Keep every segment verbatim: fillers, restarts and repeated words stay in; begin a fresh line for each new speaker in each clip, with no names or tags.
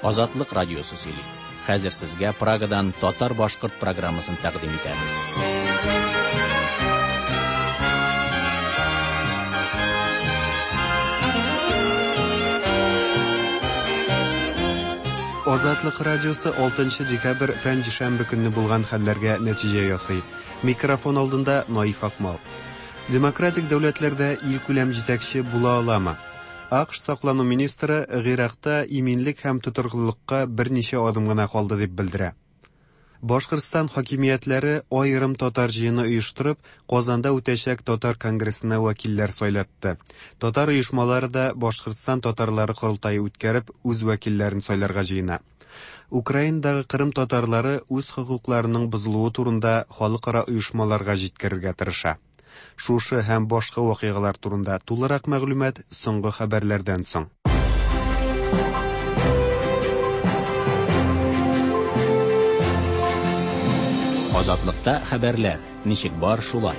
Азатлык радиосы сөйли. Хәзер сезгә Прагадан Татар-башкорт программасын тәкъдим итәбез.
Азатлык радиосы алтынчы декабрь пәнҗешәмбе көнне булган хәлләргә нәтиҗә ясый. Микрофон алдында Наиф Акмал. Демократик дәүләтләрдә ил күләм җитәкче була аламы? АКШ саклану министры Гыйракта иминлек һәм тутыргылыкка берничә адым гына калды дип белдерә. Башкортстан хакимиятләре аерым татар җыены оештырып, Казанда үтәчәк татар конгрессына вәкилләр сайлатты. Татар оешмалары да Башкортстан татарлары курултайы үткәреп, үз вәкилләрен сайларга җыена. Украиндагы Кырым татарлары үз хокукларының бозылуы турында халыкара оешмаларга җиткерергә тырыша. Шушы һәм башка вакыйгалар турында тулырак мәгълүмат соңгы хәбәрләрдән соң.
Азатлыкта хәбәрләр. Ничек бар шулай.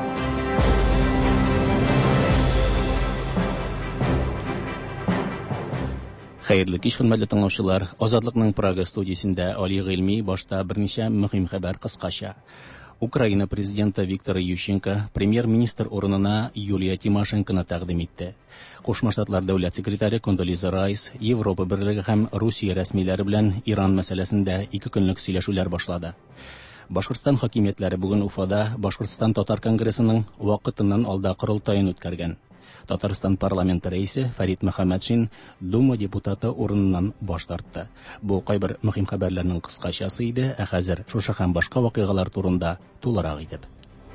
Хәерле кич, хөрмәтле тыңлаучылар. Азатлыкның Прага студиясендә Али Гыйльми башта берничә мөһим хәбәр кыскача. Украина президенты Виктор Ющенко премьер-министр урынына Юлия Тимошенконы тәкъдим итте. Кушма Штатлар дәүләт секретаре Кондолиза Райс Европа берлеге һәм Русия рәсмиләре белән Иран мәсьәләсендә ике көнлек сөйләшүләр башлады. Башкортстан хакимиятләре бүген Уфада Башкортстан татар конгрессының вакытыннан алда корылтайын үткәргән. Татарстан парламенты рәисе Фәрит Мөхәммәтшин Дума депутаты урыныннан баш тартты. Бу кайбер мөһим хәбәрләрнең кыскачасы иде, ә хәзер шушы һәм башка вакыйгалар турында тулырак итеп.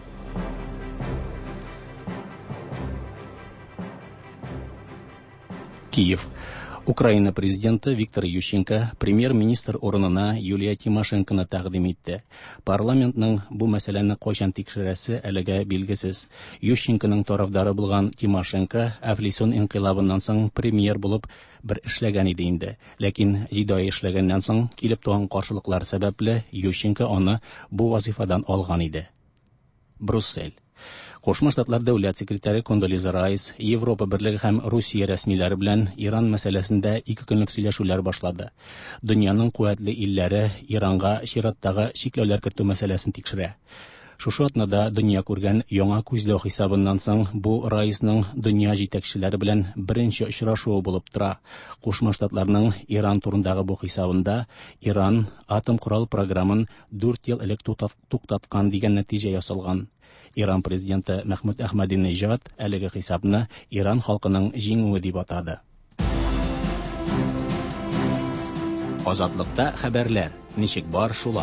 Киев. Украина президенты Виктор Ющенко премьер-министр урынына Юлия Тимошенконы тәкъдим итте. Парламентның бу мәсьәләне кайчан тикшерәсе әлегә билгесез. Ющенконың тарафдары булган Тимошенко Әфлисон инкыйлабыннан соң премьер булып бер эшләгән иде инде. Ләкин җиде ай эшләгәннән соң килеп туган каршылыклар сәбәпле Ющенко аны бу вазифадан алган иде. Брюссель. Кушма Штатлар дәүләт секретаре Кондолиза Райс Европа берлеге һәм Русия рәсмиләре белән Иран мәсьәләсендә ике көнлек сөйләшүләр башлады. Дөньяның куәтле илләре Иранга чираттагы шикләүләр кертү мәсьәләсен тикшерә. Шушы атнада дөнья күргән яңа күзләү хисабыннан соң бу Райсның дөнья җитәкчеләре белән беренче очрашуы булып тора. Кушма Штатларның Иран турындагы бу хисабында Иран атом корал программын дүрт ел элек туктаткан дигән нәтиҗә ясалган. Иран президенты Мәхмүд Әхмәдинеҗад әлеге хисапны Иран халкының җиңүе дип атады. Азатлыкта хәбәрләр. Ничек бар шулай.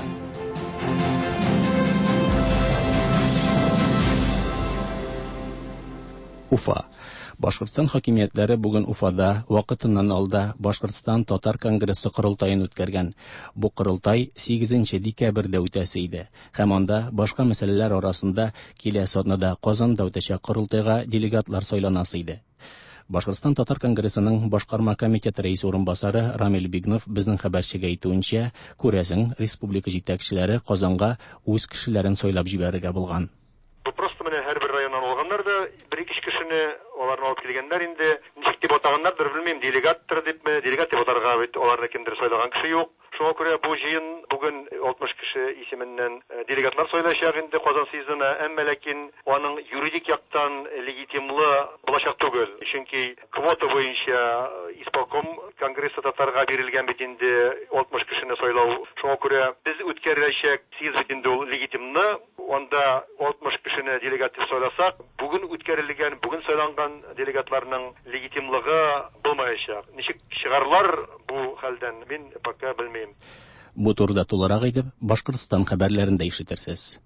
Уфа. Башкортстан хакимиятләре бүген Уфада вакытыннан алда Башкортстан татар конгрессы корылтайын үткәргән. Бу корылтай сигезенче декабрьдә үтәсе иде. Һәм анда башка мәсьәләләр арасында киләсе атнада Казанда үтәчәк корылтайга делегатлар сайланасы иде. Башкортстан татар конгрессының башкарма комитеты рәисе урынбасары Рамил Бигнов безнең хәбәрчегә әйтүенчә, күрәсең, республика җитәкчеләре Казанга үз кешеләрен сайлап җибәрергә булган.
Һәрбер районнан алганнар да бер-ике кешене аларны алып килгәннәр инде. Ничек дип атаганнар, белмим, делегаттыр дипме, делегат дип атарга бит аларны кемдер сайлаган кеше юк. Шуңа күрә бу җыен бүген алтмыш кеше исеменнән делегатлар сайлаячак инде Казан съездына, әмма ләкин аның юридик яктан легитимлы булачак түгел. Чөнки квота буенча исполком конгрессы татарга бирелгән бит инде алтмыш кешене сайлау. Шуңа күрә без үткәреләчәк съезд бит инде ул легитимны. Анда алтмыш кешене делегат дип сайласак, бүген үткәрелгән, бүген сайланган делегатларның легитимлыгы булмаячак. Ничек чыгарлар бу хәлдән, мин пока белмим.
Бу турыда тулырак итеп Башкортстан хәбәрләрендә ишетерсез.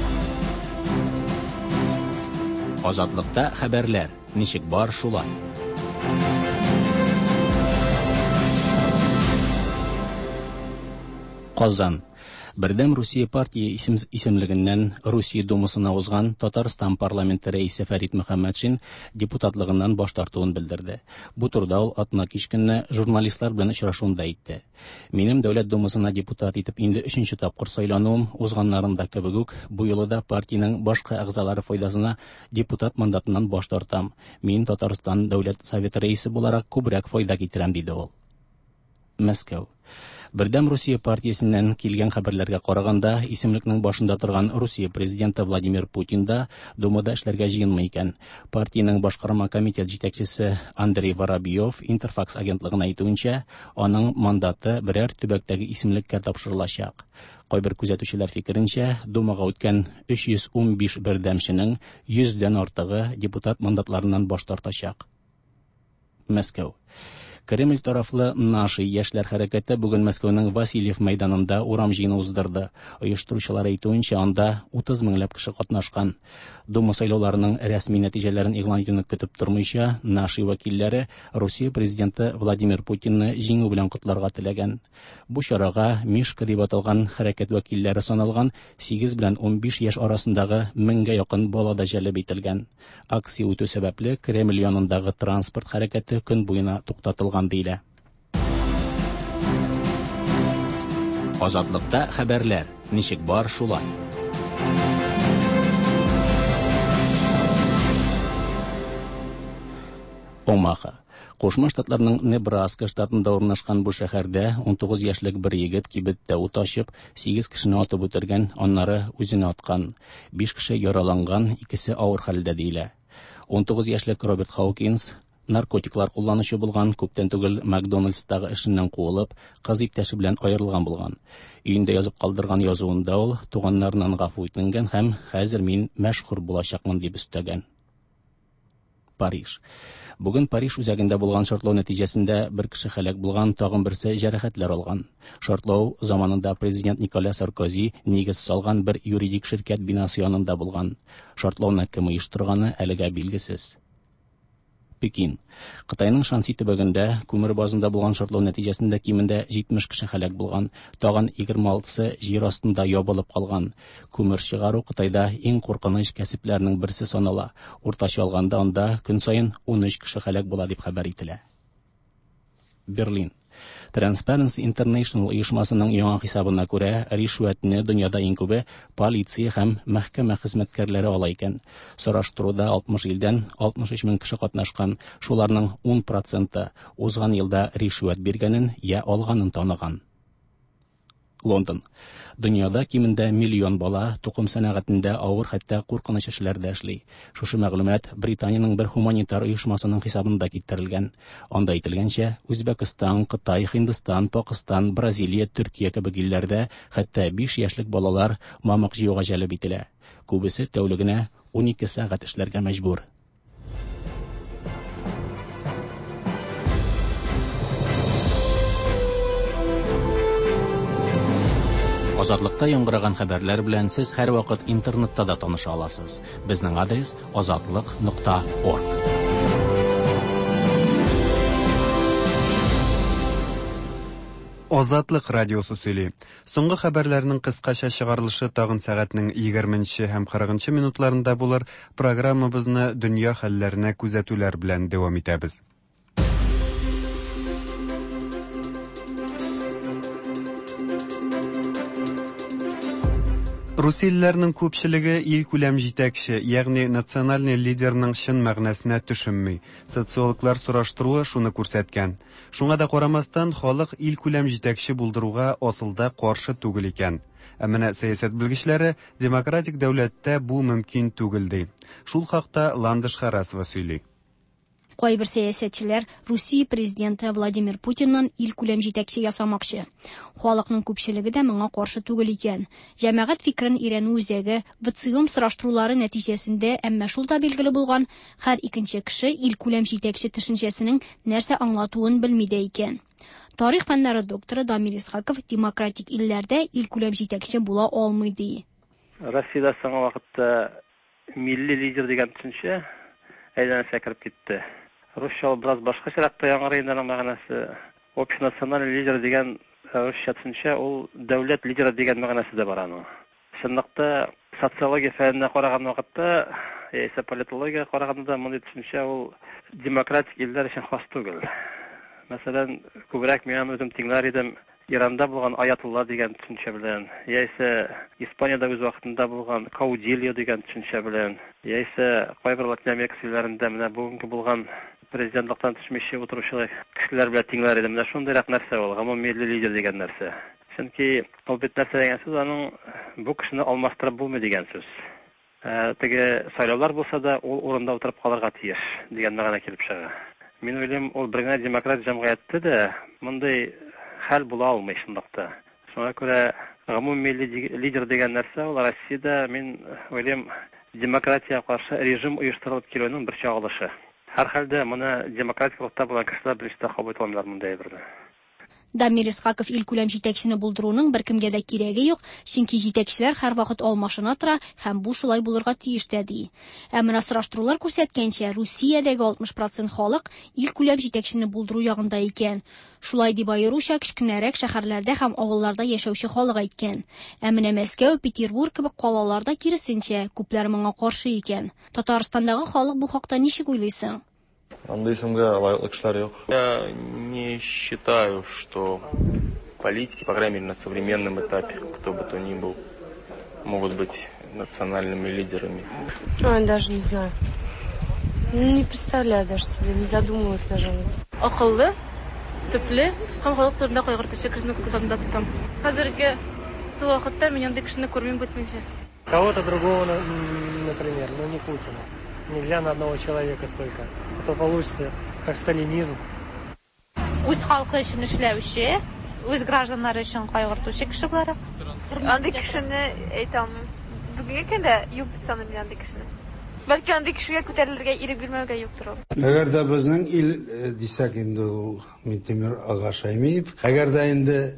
Азатлыкта хәбәрләр. Ничек бар шулай. Казан. Бердәм Русия партия исем исемлегеннән Русия Думасына узган Татарстан парламенты рәисе Фәрит Мөхәммәтшин депутатлыгыннан баш тартуын белдерде. Бу турыда ул атна кичкенне журналистлар белән очрашуында әйтте. Минем Дәүләт Думасына депутат итеп инде өченче тапкыр сайлануым узганнарында кебек үк бу елда да партиянең башка әгъзалары файдасына депутат мандатыннан баш тартам. Мин Татарстан Дәүләт Советы рәисе буларак күбрәк файда китерәм, диде ул. Мәскәү. Бердәм Русия партиясеннән килгән хәбәрләргә караганда, исемлекнең башында торган Русия президенты Владимир Путин да Думада эшләргә җыенмый икән. Партиянең башкарма комитет җитәкчесе Андрей Воробьев Интерфакс агентлыгына әйтүенчә, аның мандаты берәр төбәктәге исемлеккә тапшырылачак. Кайбер күзәтүчеләр фикеренчә, Думага үткән өч йөз ун биш бердәмченең йөздән артыгы депутат мандатларыннан баш тартачак. Мәскәү. Кремль тарафлы «Наши» яшьләр хәрәкәте бүген Мәскәүнең Васильев мәйданында урам җыены уздырды. Оештыручылар әйтүенчә, анда утыз меңләп кеше катнашкан. Дума сайлауларының рәсми нәтиҗәләрен игълан итүне көтеп тормыйча, «Наши» вәкилләре Русия президенты Владимир Путинны җиңү белән котларга теләгән. Бу чарага Мишка дип аталган хәрәкәт вәкилләре саналган сигез белән ун биш яшь арасындагы меңгә якын бала да җәлеп ителгән. Акция үтү сәбәпле Кремль янындагы транспорт хәрәкәте көн буена туктатылган диелә. Азатлыкта хәбәрләр. Ничек бар шулай. Омаха. Кушма Штатларның Небраска штатында урнашкан бу шәһәрдә ун тугыз яшьлек бер егет кибеттә ут ачып, сигез кешене атып үтергән, аннары үзенә аткан. биш кеше яраланган, икесе авыр хәлдә диелә. ун тугыз яшьлек Роберт Хаукинс наркотиклар кулланучы булган, күптән түгел Макдональдстагы эшеннән куылып, кыз иптәше белән аерылган булган. Өендә язып калдырган язуында ул туганнарыннан гафу үтенгән һәм хәзер мин мәшһүр булачакмын дип өстәгән. Париж. Бүген Париж үзәгендә булган шартлау нәтиҗәсендә бер кеше хәлак булган, тагын берсе җәрәхәтләр алган. Шартлау заманында президент Николя Саркози нигез салган бер юридик ширкәт бинасы янында булган. Шартлауны кем оештырганы әлегә билгесез. Пекин. Кытайның Шанси төбәгендә күмер базында булган шартлау нәтиҗәсендә кимендә җитмеш кеше хәлак булган, тагын егерме алтысы җир астында ябылып калган. Күмер чыгару Кытайда иң куркыныч кәсепләрнең берсе санала. Уртача алганда анда көн саен ун өч кеше хәлак була дип хәбәр ителә. Берлин. Transparency International оешмасының яңа хисабына күрә, ришвәтне дөньяда иң күбе полиция һәм мәхкәмә хезмәткәрләре ала икән. Сораштыруда алтмыш илдән алтмыш өч мең кеше катнашкан, шуларның ун проценты узган елда ришвәт биргәнен я алганын таныган. Лондон. Дөньяда кимендә миллион бала тукым сәнәгатендә авыр, хәтта куркыныч эшләрдә эшли. Шушы мәгълүмат Британиянең бер гуманитар оешмасының хисабында китерелгән. Анда әйтелгәнчә, Үзбәкстан, Кытай, Һиндстан, Пакистан, Бразилия, Төркия кебек илләрдә хәтта биш яшьлек балалар мамык җыюга җәлеп ителә. Күбесе тәүлегенә ун ике сәгать эшләргә мәҗбүр. Азатлыкта яңгыраган хәбәрләр белән сез һәр вакыт интернетта да таныша аласыз. Безнең адрес азатлык нокта орг.
Азатлык радиосы сөйли. Соңгы хәбәрләрнең кыскача чыгарылышы тагын сәгатьнең егерменче һәм кырыгынчы минутларында булыр. Программабызны дөнья хәлләренә күзәтүләр белән дәвам итәбез. Русияләрнең күпчелеге ил күләм җитәкче, ягъни национальный лидерның чын мәгънәсенә төшенми. Социологлар сораштыруы шуны күрсәткән. Шуңа да карамастан, халык ил күләм җитәкче булдыруга асылда каршы түгел икән. Ә менә сәясәт белгечләре демократик дәүләттә бу мөмкин түгел ди. Шул хакта Ландыш Харасова сөйли.
Кайбер сәясәтчеләр Русия президенты Владимир Путиннан ил күләм җитәкче ясамакчы. Халыкның күпчелеге дә моңа каршы түгел икән. Җәмәгать фикерен өйрәнү үзәге ВЦИОМ сораштырулары нәтиҗәсендә, әмма шул да билгеле булган, һәр икенче кеше ил күләм җитәкче төшенчәсенең нәрсә аңлатуын белми дә икән. Тарих фәннәре докторы Дамир Исхаков демократик илләрдә ил күләм җитәкче була алмый ди.
Россиядә соңгы вакытта милли лидер дигән төшенчә әйләнә сәкереп китте. Русча biraz башкачарак яңгырый инде мәгънәсе. Общенациональный лидер дигән русча төшенчә ул дәүләт лидеры дигән мәгънәсе дә бар аның. Чынлыкта социология фәненә караган вакытта, яисә политология караганда мондый төшенчә ул демократик илләр өчен хас түгел. Мәсәлән, күбрәк мин үзем тиңләр идем Иранда булган Аятулла дигән төшенчә белән, яисә Испаниядә үз вакытында булган Каудильо дигән төшенчә белән, яисә кайбер Латин Америка илләрендә менә бүгенге булган президентлыктан төшмөкче утыручы кешеләр белән тиңләр иде. Менә шундыйрак нәрсә ул, гомуммилли лидер дигән нәрсә. Чөнки ул бит нәрсә дигән сүз, аның бу кешене алмаштырып булмый дигән сүз. Теге сайлаулар булса да ул урында утырып калырга тиеш дигән мәгънә килеп чыга. Мин уйлыйм, ул бер генә демократ җәмгыятьтә дә мондый хәл була алмый шундыкта. Шуңа күрә гомуммилли лидер дигән нәрсә ул Россиядә, мин уйлыйм, демократия каршы режим оештырылып килүнең бер чагылышы. Һәр хәлдә моны демократик рухта булган кешеләр беренче кабул итәләр мондай әйберне.
Дамир Исхаков илкүләм җитәкчене булдыруның беркемгә дә кирәге юк, чөнки җитәкчеләр һәр вакыт алмашына тора һәм бу шулай булырга тиеш тә ди. Ә менә сораштырулар күрсәткәнчә, Русиядәге алтмыш процент халык илкүләм җитәкчене булдыру ягында икән. Шулай дип аеруча кечкенәрәк шәһәрләрдә һәм авылларда яшәүче халык әйткән. Ә менә Мәскәү, Петербург кебек калаларда киресенчә күпләр моңа каршы икән. Татарстандагы халык бу хакта ничек уйлыйсың?
Я не считаю, что политики, по крайней мере на современном этапе, кто бы то ни был, могут быть национальными лидерами.
Ой, даже не знаю. Не представляю даже себе, не задумывалась даже.
Акыллы, төпле, һәм халык турында кайгыртучы кешене күз алдында тотам. Хәзерге вакытта мин андый кешене күрмим бетмәенчә.
Кого-то другого, например, но не Путина. Нельзя на одного человека столько. Это получится как сталинизм.
Үз халкы өчен эшләүче, үз гражданнары өчен кайгыртучы кеше буларак.
Андый кешене әйтә алмыйм. Бүгенге көндә юк дип саныйм андый кешене. Бәлки андый кешегә күтәрелергә ирек бирмәүгә юктыр ул.
Әгәр дә безнең ил дисәк инде ул Минтимер ага Шаймиев, әгәр дә инде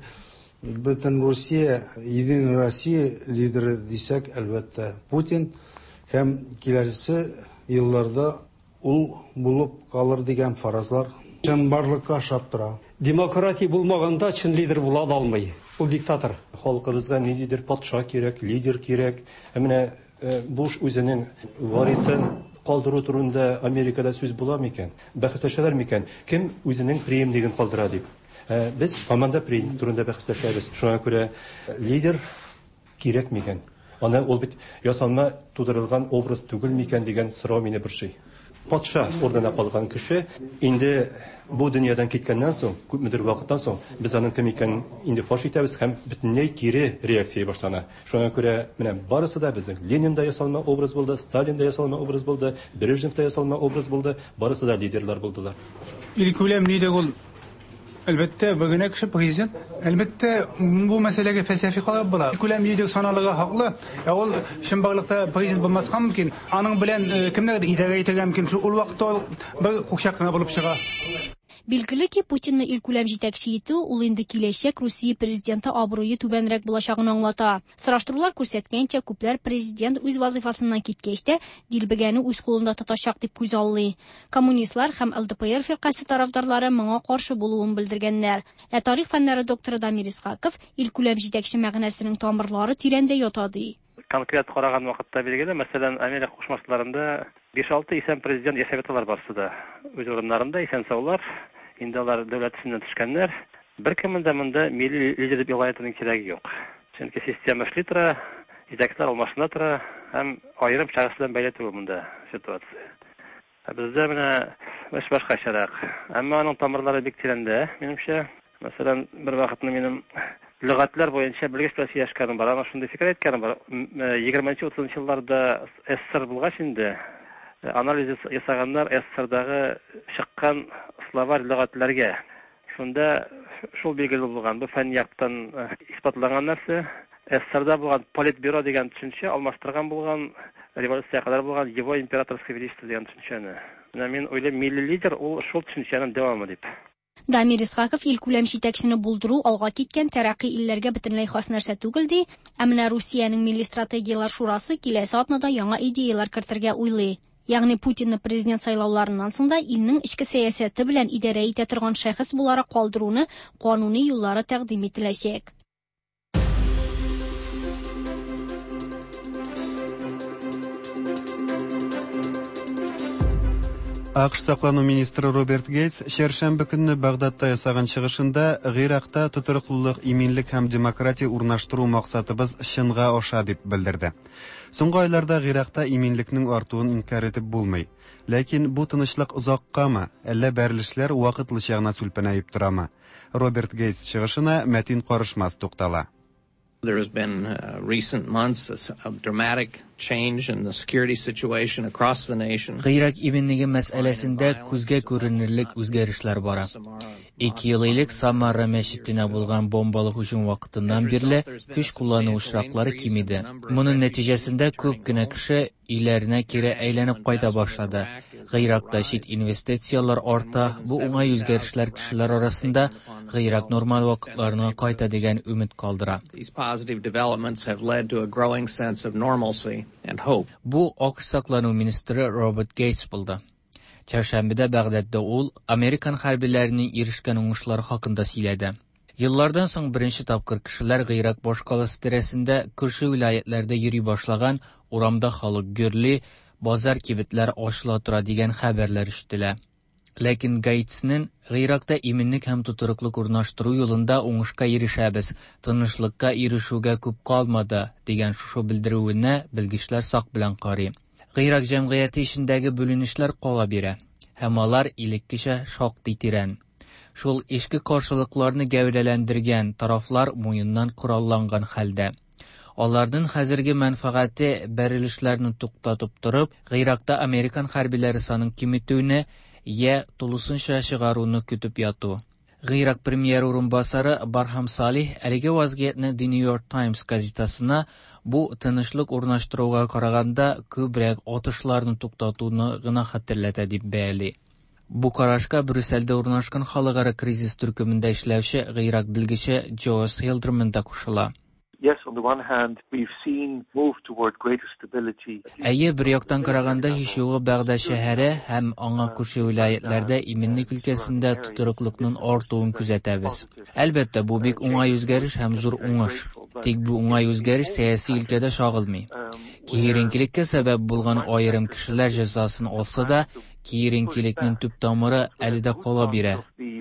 бөтен Русия, Единая Россия лидеры дисәк, әлбәттә Путин һәм киләсе елларда ул булып калыр дигән фаразлар чын барлыкка ашап тора.
Демократия булмаганда чын лидер була алмый. Ул диктатор. Халкыбызга ниндидер патша кирәк, лидер кирәк. Менә буш үзенең варisen калдыру турында Америкада сүз була микән? Бәхәсләшәләр микән? Кем үзенең преемниген калдыра дип? Без команда преемник турында бәхәсләшәбез. Шуңа күрә лидер кирәк микән? Аны ул бит ясалма тудырылган образ түгел микән дигән сорау мине борчый. Патша ордына калган кеше инде бу дөньядан киткәннән соң, күпмедер вакыттан соң, без аның кем икәнен инде фаш итәбез һәм бөтенләй кире реакция башлана. Шуңа күрә менә барысы да безнең Ленин да ясалма образ булды, Сталин да ясалма образ булды, Брежнев да ясалма образ булды, барысы да лидерлар булдылар.
Илкүләм лидер ул әлбәттә бүгенге кеше президент, әлбәттә бу мәсьәләгә фәлсәфи карап була. Илкүләм лидер саналыгы хаклы. Ә ул шимбарлыкта президент булмаска мөмкин. Аның белән кемнәрдер идарә итәргә мөмкин. Ул вакытта бер кушакны булып чыга.
Билгеле ки, Путинны илкүләм җитәкче итү ул инде киләчәк Русия президенты абруе түбәнрәк булачагын аңлата. Сораштырулар күрсәткәнчә, күпләр президент үз вазифасыннан киткәч тә дилбегәне үз кулында тотачак дип күз аллый. Коммунистлар һәм ЛДПР фиркасы тарафдарлары моңа каршы булуын белдергәннәр. Ә тарих фәннәре докторы Дамир Исхаков илкүләм җитәкче мәгънәсенең тамырлары тирәндә ята ди.
Конкрет караган вакытта билгеле, мәсәлән, Америка Кушма Штатларында биш-алты исән президент яшәгәтләр барсы да. Үз урыннарында исән саулар, инде алар дәүләт исеннән төшкәннәр. Беркемнең дә монда милли лидер дип илаятының кирәге юк. Чөнки система эшли тора, җитәкчеләр алмашына тора һәм аерым шәхес белән бәйле түгел монда ситуация. Бездә менә эш башкачарак. Әмма аның тамырлары бик тирәндә, минемчә. Мәсәлән, бер вакытны минем лөгатьләр буенча белгеч белән сөйләшкәнем бар. Аны шундый фикер әйткәнем бар. егерменче-утызынчы елларда СССР булгач инде анализ ясаганнар СССРдагы чыккан словарь лөгатьләргә. Шунда шул билгеле булган, бу фән яктан испатланган нәрсә. СССРда булган политбюро дигән төшенчә алмаштырган булган, революция кадәр булган его императорское величество дигән төшенчәне. Менә мин уйлыйм, милли лидер ул шул төшенчәнең дәвамы дип.
Дамир Исхаков илкүләм җитәкчене булдыру алга киткән тәрәккый илләргә бөтенләй хас нәрсә түгел ди. Ә менә Русиянең милли стратегиялар шурасы киләсе атнада яңа идеялар кертергә уйлый. Ягъни Путинны президент сайлауларыннан соң да илнең ичке сәясәте белән идарә итә торган шәхес буларак калдыруны кануни юллары тәкъдим ителәчәк.
АКШ саклану министры Роберт Гейтс шәршәмбе көнне Багдадта ясаган чыгышында Гыйракта тотрыклылык, иминлек һәм демократия урнаштыру максатыбыз чынга аша дип белдерде. Соңгы айларда Гыйракта иминлекнең артуын инкар итеп булмый. Ләкин бу тынычлык озаккамы, әллә бәрелешләр вакытлыча гына сүлпәнәеп торамы? Роберт Гейтс чыгышына Мәтин Карышмас туктала.
There has been uh, recent months a dramatic change in the security situation across the nation.
Гыйрак иминлеге мәсьәләсендә күзгә күренерлек үзгәрешләр бара. Ике ел элек Самара мәчетенә булган бомбалы һөҗүм вакытыннан бирле көч куллану очраклары кимиде. Моның нәтиҗәсендә күп кенә кеше өйләренә кире әйләнеп кайта башлады. Гыйракта чит инвестициялар арта. Бу уңай үзгәрешләр кешеләр арасында Гыйрак нормаль вакытларына кайта дигән өмет калдыра. Бу АКШ саклану министры Роберт Гейтс булды. Чәршәмбедә Багдадта ул Американ хәрбиләренең ирешкән уңышлары хакында сөйләде. Еллардан соң беренче тапкыр кешеләр Гыйрак башкаласы тирәсендә күрше вилаятларда йөри башлаган, урамда халык гөрли, базар кибетләр ачыла тора дигән хәбәрләр ишетелә. Ләкин Гейтсның Гыйракта иминлек һәм тотрыклык урнаштыру юлында уңышка ирешәбез, тынычлыкка ирешүгә күп калмады дигән шушы белдерүенә белгечләр сак белән карый. Гыйрак җәмгыяте ишендәге бүленешләр кала бирә, һәм алар илеккечә шактый тирән. Шул эшке каршылыкларны гәүдәләндергән тарафлар муеннан коралланган хәлдә. Аларның хәзерге мәнфәгате бәрелешләрне туктатып торып, Гыйракта Американ хәрбиләре санын киметүне я тулысынча чыгаруны көтеп яту. Гыйрак премьер урынбасары Бархам Салих әлеге вазгыятьне The New York Times газетасына бу тынычлык урнаштыруга караганда күбрәк атышларны туктатуны гына хәтерләтә дип бәяли. Бу карашка Брюссельдә урнашкан халыкара кризис төркемендә эшләүче Гыйрак белгече Джоас Хилдерман да кушыла.
Yes, on the one hand, we've seen move toward greater stability.
Әйе, бер яктан караганда һич югы Багдад шәһәре һәм аңа күрше вилаятларда иминлек өлкәсендә тотрыклыкның артуын күзәтәбез. Әлбәттә, бу бик уңай үзгәреш һәм зур уңыш. Тик бу уңай үзгәреш сәяси өлкәдә шагылмый. Киеренкелеккә сәбәп булган аерым кешеләр җәзасын алса да, киеренкелекнең төп тамыры әле дә кала бирә.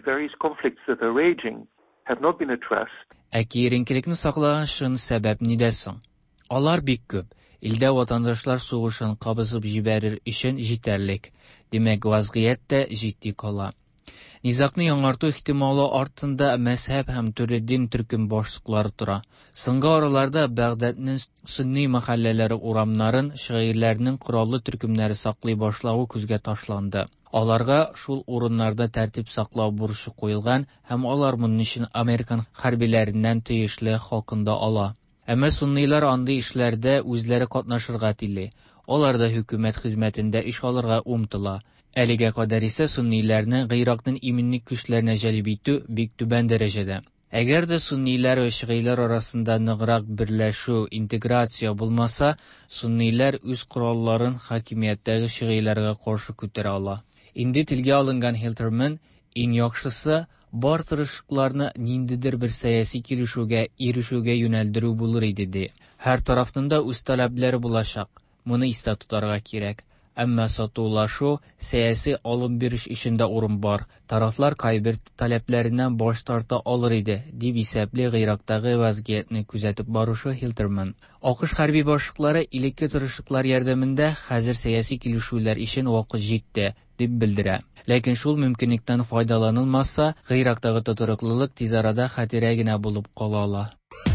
Ә киеренкелекне саклаган сәбәп нидә соң? Алар бик күп. Илдә ватандашлар сугышын кабызып җибәрер өчен җитәрлек. Димәк, вазгыять тә җитди кала. Низакны яңарту ихтималы артында мәзһәб һәм төрле дин төркем башлыклары тора. Соңгы араларда Багдадның сунни мәхәлләләре урамнарын шагыйрьләрнең кораллы төркемнәре саклый башлауы күзгә ташланды. Аларга шул урыннарда тәртип саклау бурычы куелган һәм алар моның өчен Американ хәрбиләреннән тиешле хакында ала. Әмма суннилар андый эшләрдә үзләре катнашырга тели. Алар да хөкүмәт хезмәтендә эш алырга умтыла. Әлегә кадәр исә сунниларны Гыйракның иминлек көчләренә җәлеп итү бик түбән дәрәҗәдә. Әгәр дә суннилар ва шигыйлар арасында ныграк берләшү, интеграция булмаса, суннилар үз коралларын хакимияттәге шигыйларга каршы күтәрә ала. Инде телгә алынган Хилтерман иң яхшысы бар тырышлыкларны ниндидер бер сәяси килешүгә, ирешүгә юнәлдерү булыр иде ди. Һәр тарафның да үз таләпләре булачак. Моны истә тотарга кирәк. Әмма сатулашу, сәяси алым бириш ишендә урын бар. Тарафлар кайбер таләпләреннән баш тарта алыр иде, дип исәпле Гыйрактагы вазгыятьне күзәтеп баручы Хилтерман. АКШ хәрби башлыклары илекке тырышлыклар ярдәмендә хәзер сәяси килешүләр өчен вакыт җитте, дип белдерә. Ләкин шул мөмкинлектән файдаланылмаса, Гыйрактагы тотрыклылык тиз арада хәтирә генә булып кала ала.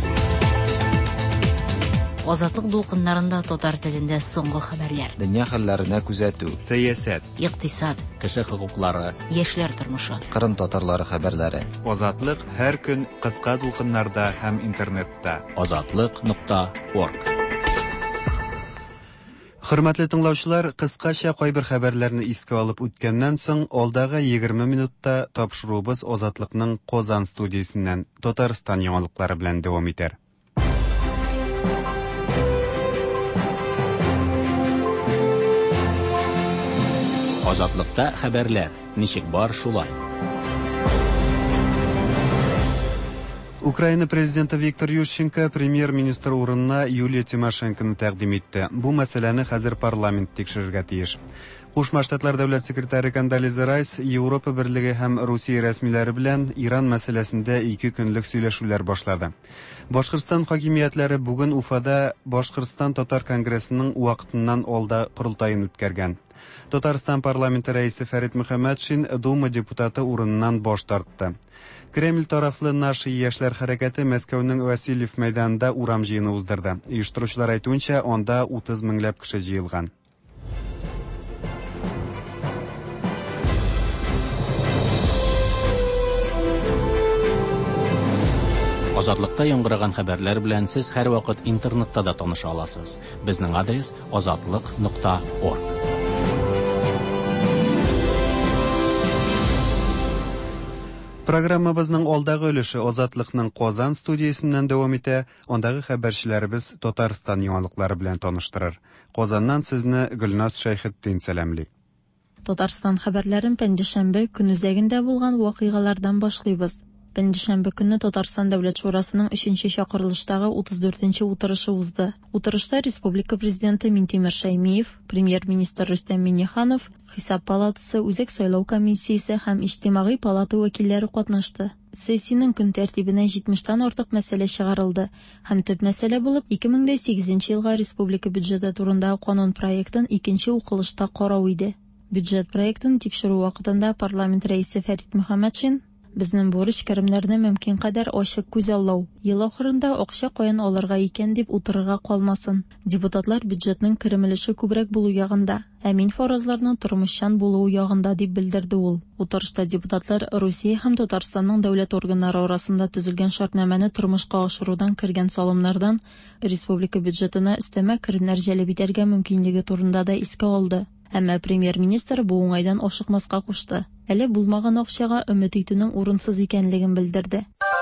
Азатлык дулкыннарында татар телендә соңгы хәбәрләр.
Дөнья хәлләренә күзәтү,
сәясәт,
икътисад,
кеше хокуклары,
яшьләр тормышы,
Кырым татарлары хәбәрләре.
Азатлык һәр көн кыска дулкыннарда һәм интернетта.
азатлык нокта орг.
Хөрмәтле тыңлаучылар, кыскача кайбер хәбәрләрне искә алып үткәннән соң, алдагы егерме минутта тапшырубыз Азатлыкның Казан студиясеннән Татарстан яңалыклары белән дәвам итәр.
Азатлыкта хәбәрләр. Ничек бар шулай?
Украина президенты Виктор Ющенко премьер-министр урынына Юлия Тимошенконы тәкъдим итте. Бу мәсьәләне хәзер парламент тикшерергә тиеш. Кушма Штатлар дәүләт секретаре Кондолиза Райс Европа берлеге һәм Русия рәсмиләре белән Иран мәсьәләсендә ике көнлек сөйләшүләр башлады. Башкортстан хакимиятләре бүген Уфада Башкортстан татар конгрессының вакытыннан алда курултайын үткәргән. Татарстан парламенты рәисе Фәрит Мөхәммәтшин Дума депутаты урыныннан баш тартты. Кремль тарафлы Наши яшьләр хәрәкәте Мәскәүнең Васильев мәйданында урам җыены уздырды. Оештыручылар әйтүенчә, анда утыз меңләп кеше җыелган.
Азатлыкта яңгыраган хәбәрләр белән сез һәр вакыт интернетта да таныша аласыз. Безнең адрес азатлык нокта орг.
Программабызның алдагы өлеше Азатлыкның Казан студиясеннән дәвам итә. Андагы хәбәрчеләребез Татарстан яңалыклары белән таныштырыр. Казаннан сезне Гөлназ Шәйхетдин сәламли.
Татарстан хәбәрләрен пәнҗешәмбе көн үзәгендә булган вакыйгалардан башлыйбыз. Пәнҗешәмбе көнне Татарстан Дәүләт Шурасының өченче чакырылыштагы утыз дүртенче утырышы узды. Утырышта Республика Президенты Минтимер Шәймиев, Премьер-министр Рөстәм Миңнеханов, Хисап палатасы, Үзәк сайлау комиссиясе һәм Иҗтимагый палата вәкилләре катнашты. Сессиянең көн тәртибенә җитмештән артык мәсьәлә чыгарылды һәм төп мәсьәлә булып ике мең сигезенче елга республика бюджеты турындагы канун проектын икенче укылышта карау иде. Бюджет проектын тикшерү вакытында парламент рәисе Фәрит Мөхәммәтшин безнең бурыч керемнәрне мөмкин кадәр ачык күзаллау, ел ахырында акча каян алырга икән дип утырырга калмасын. Депутатлар бюджетның керемелеше күбрәк булу ягында, ә мин фаразларның тормышчан булуы ягында дип белдерде ул. Утырышта депутатлар Русия һәм Татарстанның дәүләт органнары арасында төзелгән шартнамәне тормышка ашырудан кергән салымнардан республика бюджетына өстәмә керемнәр җәлеп итәргә мөмкинлеге турында да искә алды. Әмма премьер-министр бу уңайдан ашыкмаска кушты. Әле булмаган акчага өмет итүнең урынсыз икәнлеген белдерде.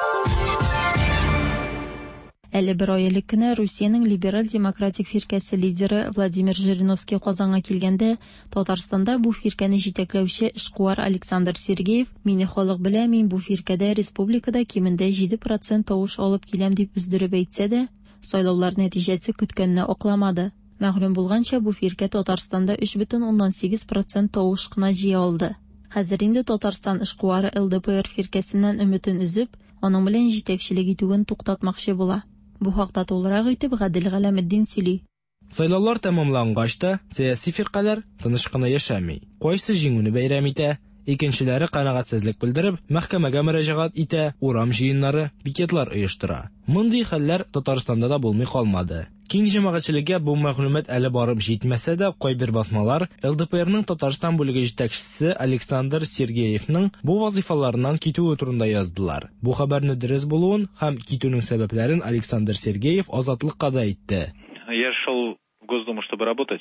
Әле бер ай элек кенә Русиянең либераль-демократик фиркәсе лидеры Владимир Жириновский Казанга килгәндә, Татарстанда бу фиркәне җитәкләүче эшкуар Александр Сергеев "Мине халык белә, мин бу фиркәдә республикада кимендә җиде процент тавыш алып киләм" дип үздереп әйтсә дә, сайлаулар нәтиҗәсе көткәнне акламады. Мәгълүм булганча, бу фиркә Татарстанда өч бөтен уннан сигез процент тавыш кына җыя алды. Хәзер инде Татарстан эшкуары ЛДПР фиркәсеннән өметен үзеп, аның белән җитәкчелек итүен туктатмакчы була. Бу хакта тулырак итеп Гадел Галәметдин сөйли.
Сайлаулар тәмамлангач та сәяси фиркалар тыныч кына яшәми. Кайсы җиңүне бәйрәм итә, икенчеләре канәгатьсезлек белдереп, мәхкәмәгә мөрәҗәгать итә, урам җыеннары, пикетлар оештыра. Мондый хәлләр Татарстанда да булмый калмады. Киң җәмәгатьчелеккә бу мәгълүмат әле барып җитмәсә дә, кайбер басмалар ЛДПРның Татарстан бүлеге җитәкчесе Александр Сергеевның бу вазифаларыннан китүе турында яздылар. Бу хәбәрне дөрес булуын һәм китүнең сәбәпләрен Александр Сергеев Азатлыкка да әйтте.
Я шел в Госдуму, чтобы работать.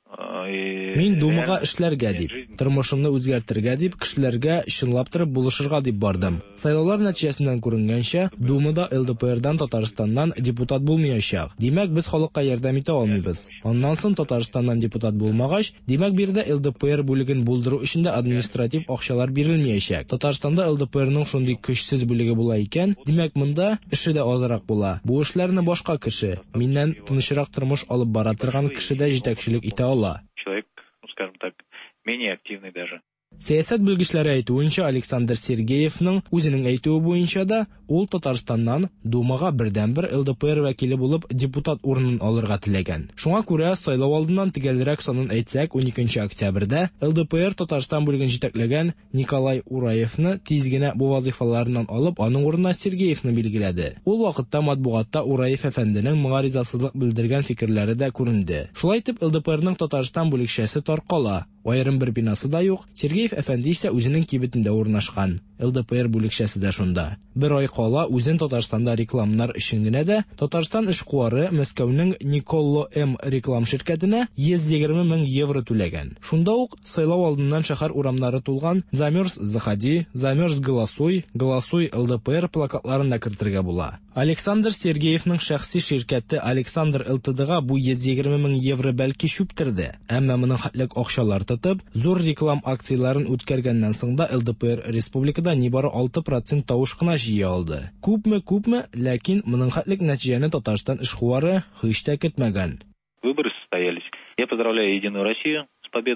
Мин Думага эшләргә дип, тормышымны үзгәртергә дип, кешеләргә чынлап торып булышырга дип бардым. Сайлаулар нәтиҗәсеннән күренгәнчә, Думада ЛДПРдан Татарстаннан депутат булмаячак. Димәк, без халыкка ярдәм итә алмыйбыз. Аннан соң Татарстаннан депутат булмагач, димәк, бирдә ЛДПР бүлеген булдыру өчен дә административ акчалар бирелмәячәк. Татарстанда ЛДПРның шундый көчсез бүлеге була икән, димәк, монда эше дә азрак була. Бу эшләрне башка кеше, миннән тынычрак тормыш алып бара торган кеше дә җитәкчелек итә ала.
Человек, ну, скажем так, менее активный даже.
Сәясәт белгечләре әйтүенчә, Александр Сергеевның үзенең әйтүе буенча да, ул Татарстаннан Думага бердән-бер ЛДПР вәкиле булып депутат урынын алырга теләгән. Шуңа күрә сайлау алдыннан төгәлрәк санын әйтсәк, уникенче октябрьдә ЛДПР Татарстан бүлеген җитәкләгән Николай Ураевны тиз генә бу вазифаларыннан алып, аның урынына Сергеевны билгеләде. Ул вакытта матбугатта Ураев әфәнденең моңа ризасызлык белдергән фикерләре дә күренде. Шулай итеп, ЛДПРның Татарстан бүлекчәсе таркала. Аерым бер бинасы да юк. Сергеев әфәнде исә үзенең кибетендә урнашкан. ЛДПР бүлекчәсе дә шунда. Бер ай кала үзен Татарстанда рекламнар өчен генә дә Татарстан эшкуары Мәскәүнең Николло М реклам ширкәтенә йөз егерме мең евро түләгән. Шунда ук сайлау алдыннан шәһәр урамнары тулган "Замерз заходи", "Замерз голосуй", "Голосуй ЛДПР" плакатларын да кертергә була. Александр Сергеевның шәхси ширкәте Александр ЛТДга бу йөз егерме мең евро бәлки чүптерде. Әмма моның хәтлек акчалар тотып, зур реклам акцияларын үткәргәннән соң да ЛДПР республикада нибары алты процент тавыш кына җыя алды. Күпме, күпме, ләкин моның хәтлек нәтиҗәне Татарстан эшкуары һич тә көтмәгән.
Выборы состоялись. Я поздравляю Единую Россию с победой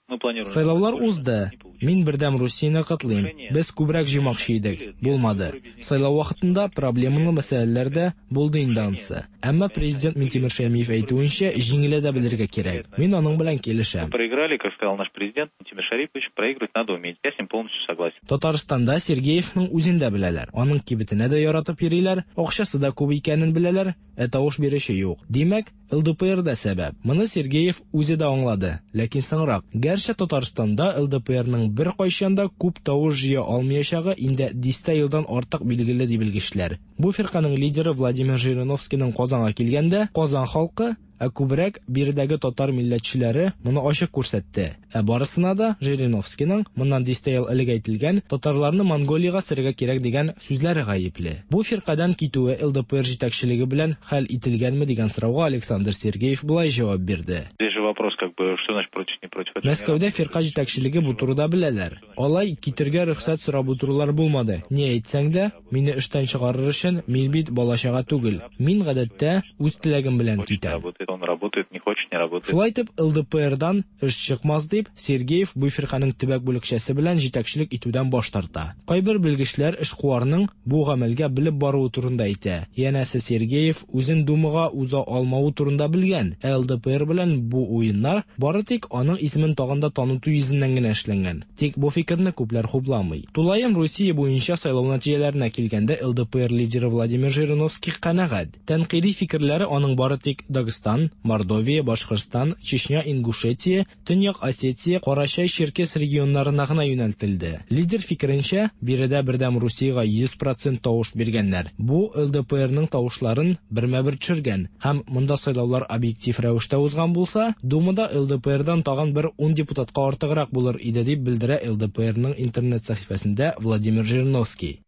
Сайлаулар узды. Мин бердәм Русияны котлыйм. Без күбрәк җыймакчы идек. Булмады. Сайлау вакытында проблемалы мәсьәләләр дә булды инде анысы. Әмма президент Минтимер Шәймиев әйтүенчә, җиңелә дә белергә кирәк. Мин аның белән килешәм.
Проиграли, как сказал наш президент Минтимер Шәймиевич, проигрывать надо уметь. Я с ним полностью согласен.
Татарстанда Сергеевның үзен дә беләләр. Аның кибетенә дә яратып йөриләр, акчасы да күп икәнен беләләр, ә тавыш биреше юк. Димәк, ЛДПР да сәбәп. Моны Сергеев үзе дә аңлады. Ләкин соңрак, гәрчә Татарстанда ЛДПРның бер кайчанда күп тавыш җыя алмаячагы инде дистә елдан артык билгеле ди белгечләр. Бу фирканың лидеры Владимир Жириновскийның Казанга килгәндә, Казан халкы ә күбрәк биредәге татар милләтчеләре моны ачык күрсәтте. Ә барысына да Жириновскийның моннан дистә ел элек әйтелгән татарларны Монголиягә сөргә кирәк дигән сүзләре гаепле. Бу фиркадан китүе ЛДПР җитәкчелеге белән хәл ителгәнме дигән сорауга Александр Сергеев булай җавап бирде.
Вопрос, как бы, что значит против, не против.
Мәскәүдә фирка җитәкчелеге бу турыда беләләр. Алай китергә рөхсәт сорап утырулар булмады. Не әйтсәң дә, мине эштән чыгарыр өчен мин бит балачага түгел. Мин гадәттә үз теләгем белән китәм.
Он работает, не хочет, не работает.
Шулай итеп, ЛДПРдан эш чыкмас дип, Сергеев бу фирканың төбәк бүлекчәсе белән җитәкчелек итүдән баш тарта. Кайбер белгечләр эшкуарның бу гамәлгә белеп баруы турында әйтә. Янәсе Сергеев үзен Думага уза алмавы турында белгән. ЛДПР белән бу уеннар бары тик аның исемен тагында таныту йөзеннән генә эшләнгән. Тик бу фикерне күпләр хупламый. Тулаем Русия буенча сайлау нәтиҗәләренә килгәндә ЛДПР лидеры Владимир Жириновский канәгать. Тәнкыйди фикерләре аның бары тик Дагыстан, Мордовия, Башкортстан, Чечня, Ингушетия, Төньяк Осетия, Карачай, Черкес регионнарына гына юнәлтелде. Лидер фикеренчә, биредә бердәм Русиягә йөз процент тавыш биргәннәр. Бу ЛДПРның тавышларын бермә-бер төшергән һәм монда сайлаулар объектив рәвештә узган булса, Думада ЛДПРдан тагын бер ун депутатка артыграк булыр иде дип белдерә ЛДПРның интернет сәхифәсендә Владимир Жириновский.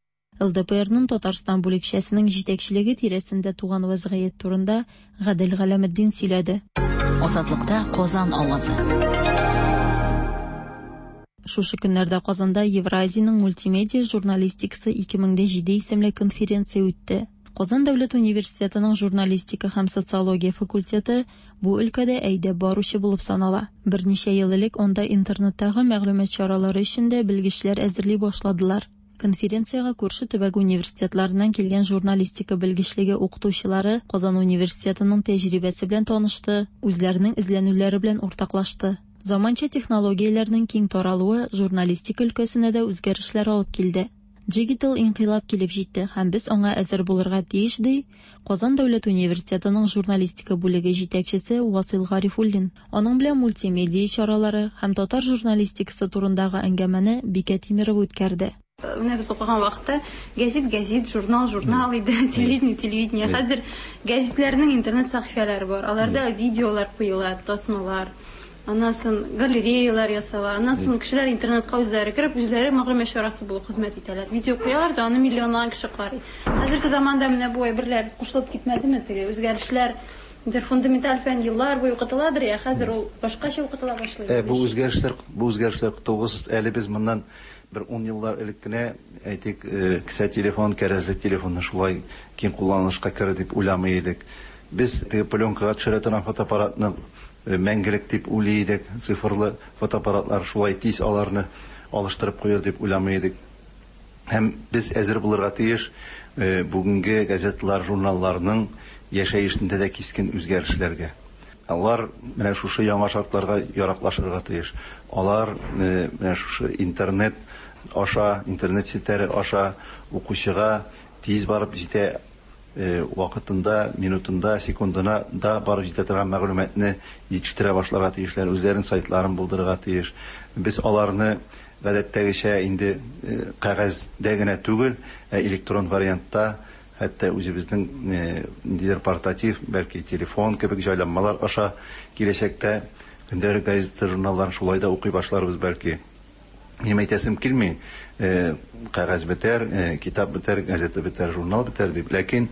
ЛДПРның Татарстан бүлекчәсенең җитәкчелеге тирәсендә туган вазгыять турында Гадел Галәметдин сөйләде.
Азатлыкта Казан авазы.
Шушы көннәрдә Казанда Евразиянең мультимедиа журналистикасы ике мең җиде исемле конференция үтте. Казан дәүләт университетының журналистика һәм социология факультеты бу өлкәдә әйдәп баручы булып санала. Берничә ел элек анда интернеттагы мәгълүмат чаралары өчен дә белгечләр әзерли башладылар. Конференцияга күрше төбәк университетларыннан килгән журналистика белгечлеге укытучылары Казан университетының тәҗрибәсе белән танышты, үзләренең эзләнүләре белән уртаклашты. Заманча технологияләрнең киң таралуы журналистика өлкәсенә дә үзгәрешләр алып килде. Digital инкыйлаб килеп җитте һәм без аңа әзер булырга тиеш ди Казан дәүләт университетының журналистика бүлеге җитәкчесе Васил Гарифуллин. Аның белән мультимедиа чаралары һәм татар журналистикасы турындагы әңгәмәне Бикә Тимерова үткәрде.
Менә без укыган вакытта гәзит, гәзит, журнал, журнал иде, телевидение, телевидение. Хәзер гәзитләрнең интернет сәхифәләре бар. Аларда видеолар куела, тасмалар. Анасын галереялар ясала, анасын кешеләр интернетка үзләре кереп, үзләре мәгълүмат чарасы булып хезмәт итәләр. Видео куялар да аны миллионлар кеше карый. Хәзерге заманда менә бу әйберләр кушылып китмәдеме теге үзгәрешләр, инде фундаменталь фән еллар буе укытыладыр, я хәзер ул башкача укытыла башлый.
Э бу үзгәрешләр, бу үзгәрешләр кытылгыс әле без моннан бер ун еллар элек кенә әйтик, кесә телефон, кәрәзлек телефонны шулай киң кулланылышка керде дип уйламый идек. Без теге пленкага төшерә торган фотоаппаратны мәңгелек дип уйлый идек, цифрлы фотоаппаратлар шулай тиз аларны алыштырып куяр дип уйламый идек. Һәм без әзер булырга тиеш бүгенге газетлар, журналларның яшәешендә дә кискен үзгәрешләргә. Алар менә шушы яңа шартларга яраклашырга тиеш. Алар менә шушы интернет аша, интернет сетәре аша укучыга тиз барып җитә вакытында, минутында, секундына да барып җитә торган мәгълүматны җитештерә башларга тиешләр, үзләренең сайтларын булдырырга тиеш. Без аларны гадәттәгечә инде кәгазьдә генә түгел, электрон вариантта, хәтта үзебезнең ниндидер портатив, бәлки телефон кебек җайланмалар аша киләчәктә көндәлек газета журналларын шулай да укый башларбыз бәлки. Мин әйтәсем килми, кәгазь бетәр, китап бетәр, газета бетәр, журнал бетәр дип, ләкин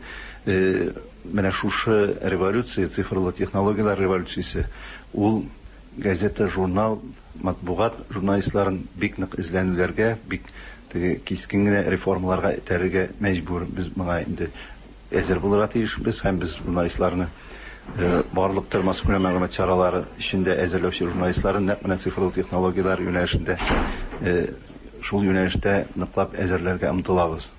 менә шушы революция, цифрлы технологиялар революциясе, ул газета, журнал, матбугат журналистларын бик нык эзләнүләргә, бик кискен генә реформаларга этәргә мәҗбүр. Без моңа инде әзер булырга тиешбез һәм без журналистларны барлык төр массакүләм мәгълүмат чаралары эчендә әзерләүче журналистларын нәкъ менә цифрлы технологиялар юнәлешендә шул юнәлештә ныклап әзерләргә омтылабыз.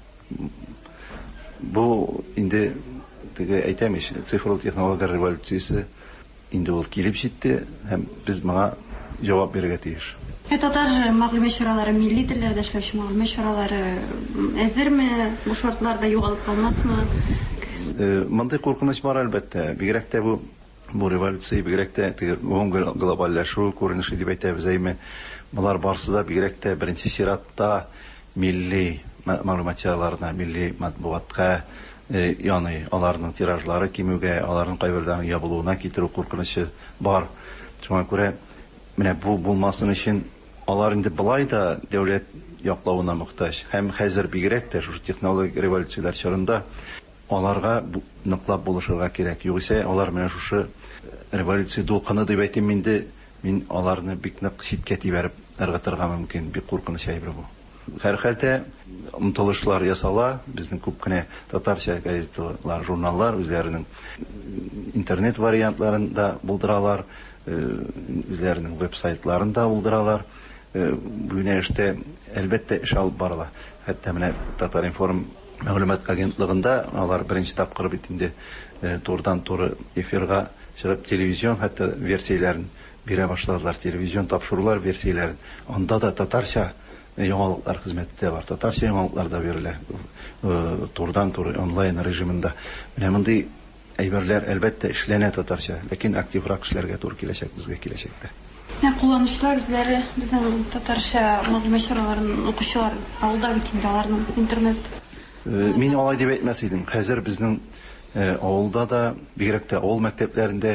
Бу инде теге әйтәм ич, цифрлы технологиялар революциясе инде ул килеп җитте һәм без моңа җавап бирергә тиеш.
Татар мәгълүмат чаралары, милли телләрдә эшләүче мәгълүмат чаралары әзерме, бу шартларда югалып калмасмы?
Мондай куркыныч бар әлбәттә. Бигрәк тә бу бу революция, бигрәк тә теге глобальләшү күренеше дип әйтәбез әйме. Булар барсы да бигрәк тә беренче чиратта милли мәгълүмат чараларына, милли матбугатка, яны аларның тиражлары кимүгә, аларның кайберләренең ябылуына китерү куркынычы бар. Шуңа күрә менә бу булмасын өчен алар инде былай да дәүләт яклауына мохтаҗ. Һәм хәзер бигрәк тә шушы технологик революцияләр чорында аларга ныклап булышырга кирәк. Югыйсә алар менә шушы революция дулкыны дип әйтим инде, мин аларны бик нык читкә тибәреп ыргытырга мөмкин, бик куркыныч әйбер бу. Һәр хәлдә омтылышлар ясала, безнең күп кенә татарча газеталар, журналлар үзләренең интернет вариантларында булдыралар, үзләренең веб-сайтларында булдыралар. Бу юнәлештә әлбәттә эш алып барыла. Хәтта менә Татар-Информ мәгълүмат агентлыгында алар беренче тапкыр бит инде турыдан-туры эфирга чыгып телевизион хәтта версияләрен бирә башладылар, телевизион тапшырулар версияләрен. Анда да татарча яңалыклар хезмәте бар, татарча яңалыклар да бирелә турыдан-туры онлайн режимында. Менә мондый әйберләр әлбәттә эшләнә татарча, ләкин активрак эшләргә туры киләчәк безгә киләчәктә.
Ә кулланучылар үзләре безнең татарча мәгълүмат чараларын укучылар алда бит инде аларның интернет.
Мин алай дип әйтмәс идем. Хәзер безнең авылда да, бигрәк тә авыл мәктәпләрендә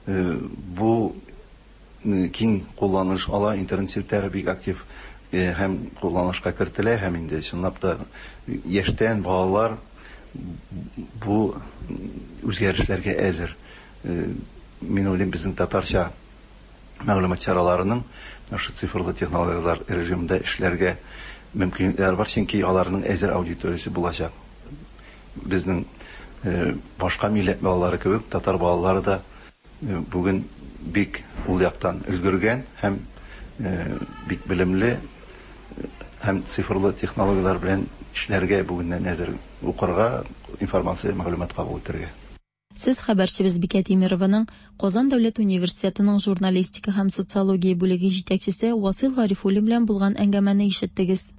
бу киң кулланыш ала, интернет сетьләре бик актив һәм кулланышка кертелә, һәм инде чынлап та яшьтән балалар бу үзгәрешләргә әзер. Мин уйлыйм, безнең татарча мәгълүмат чараларының шушы цифрлы технологиялар режимында эшләргә мөмкинлекләр бар, чөнки аларның әзер аудиториясе булачак. Безнең башка милләт балалары кебек, татар балалары да бүген бик ул яктан өлгергән һәм бик белемле һәм цифрлы технологиялар белән эшләргә бүгеннән әзер укырга, информация, мәгълүмат кабул итәргә.
Сез хәбәрчебез Бикә Тимерованың Казан дәүләт университетының журналистика һәм социология бүлеге җитәкчесе Васил Гарифуллин белән булган әңгәмәне ишеттегез.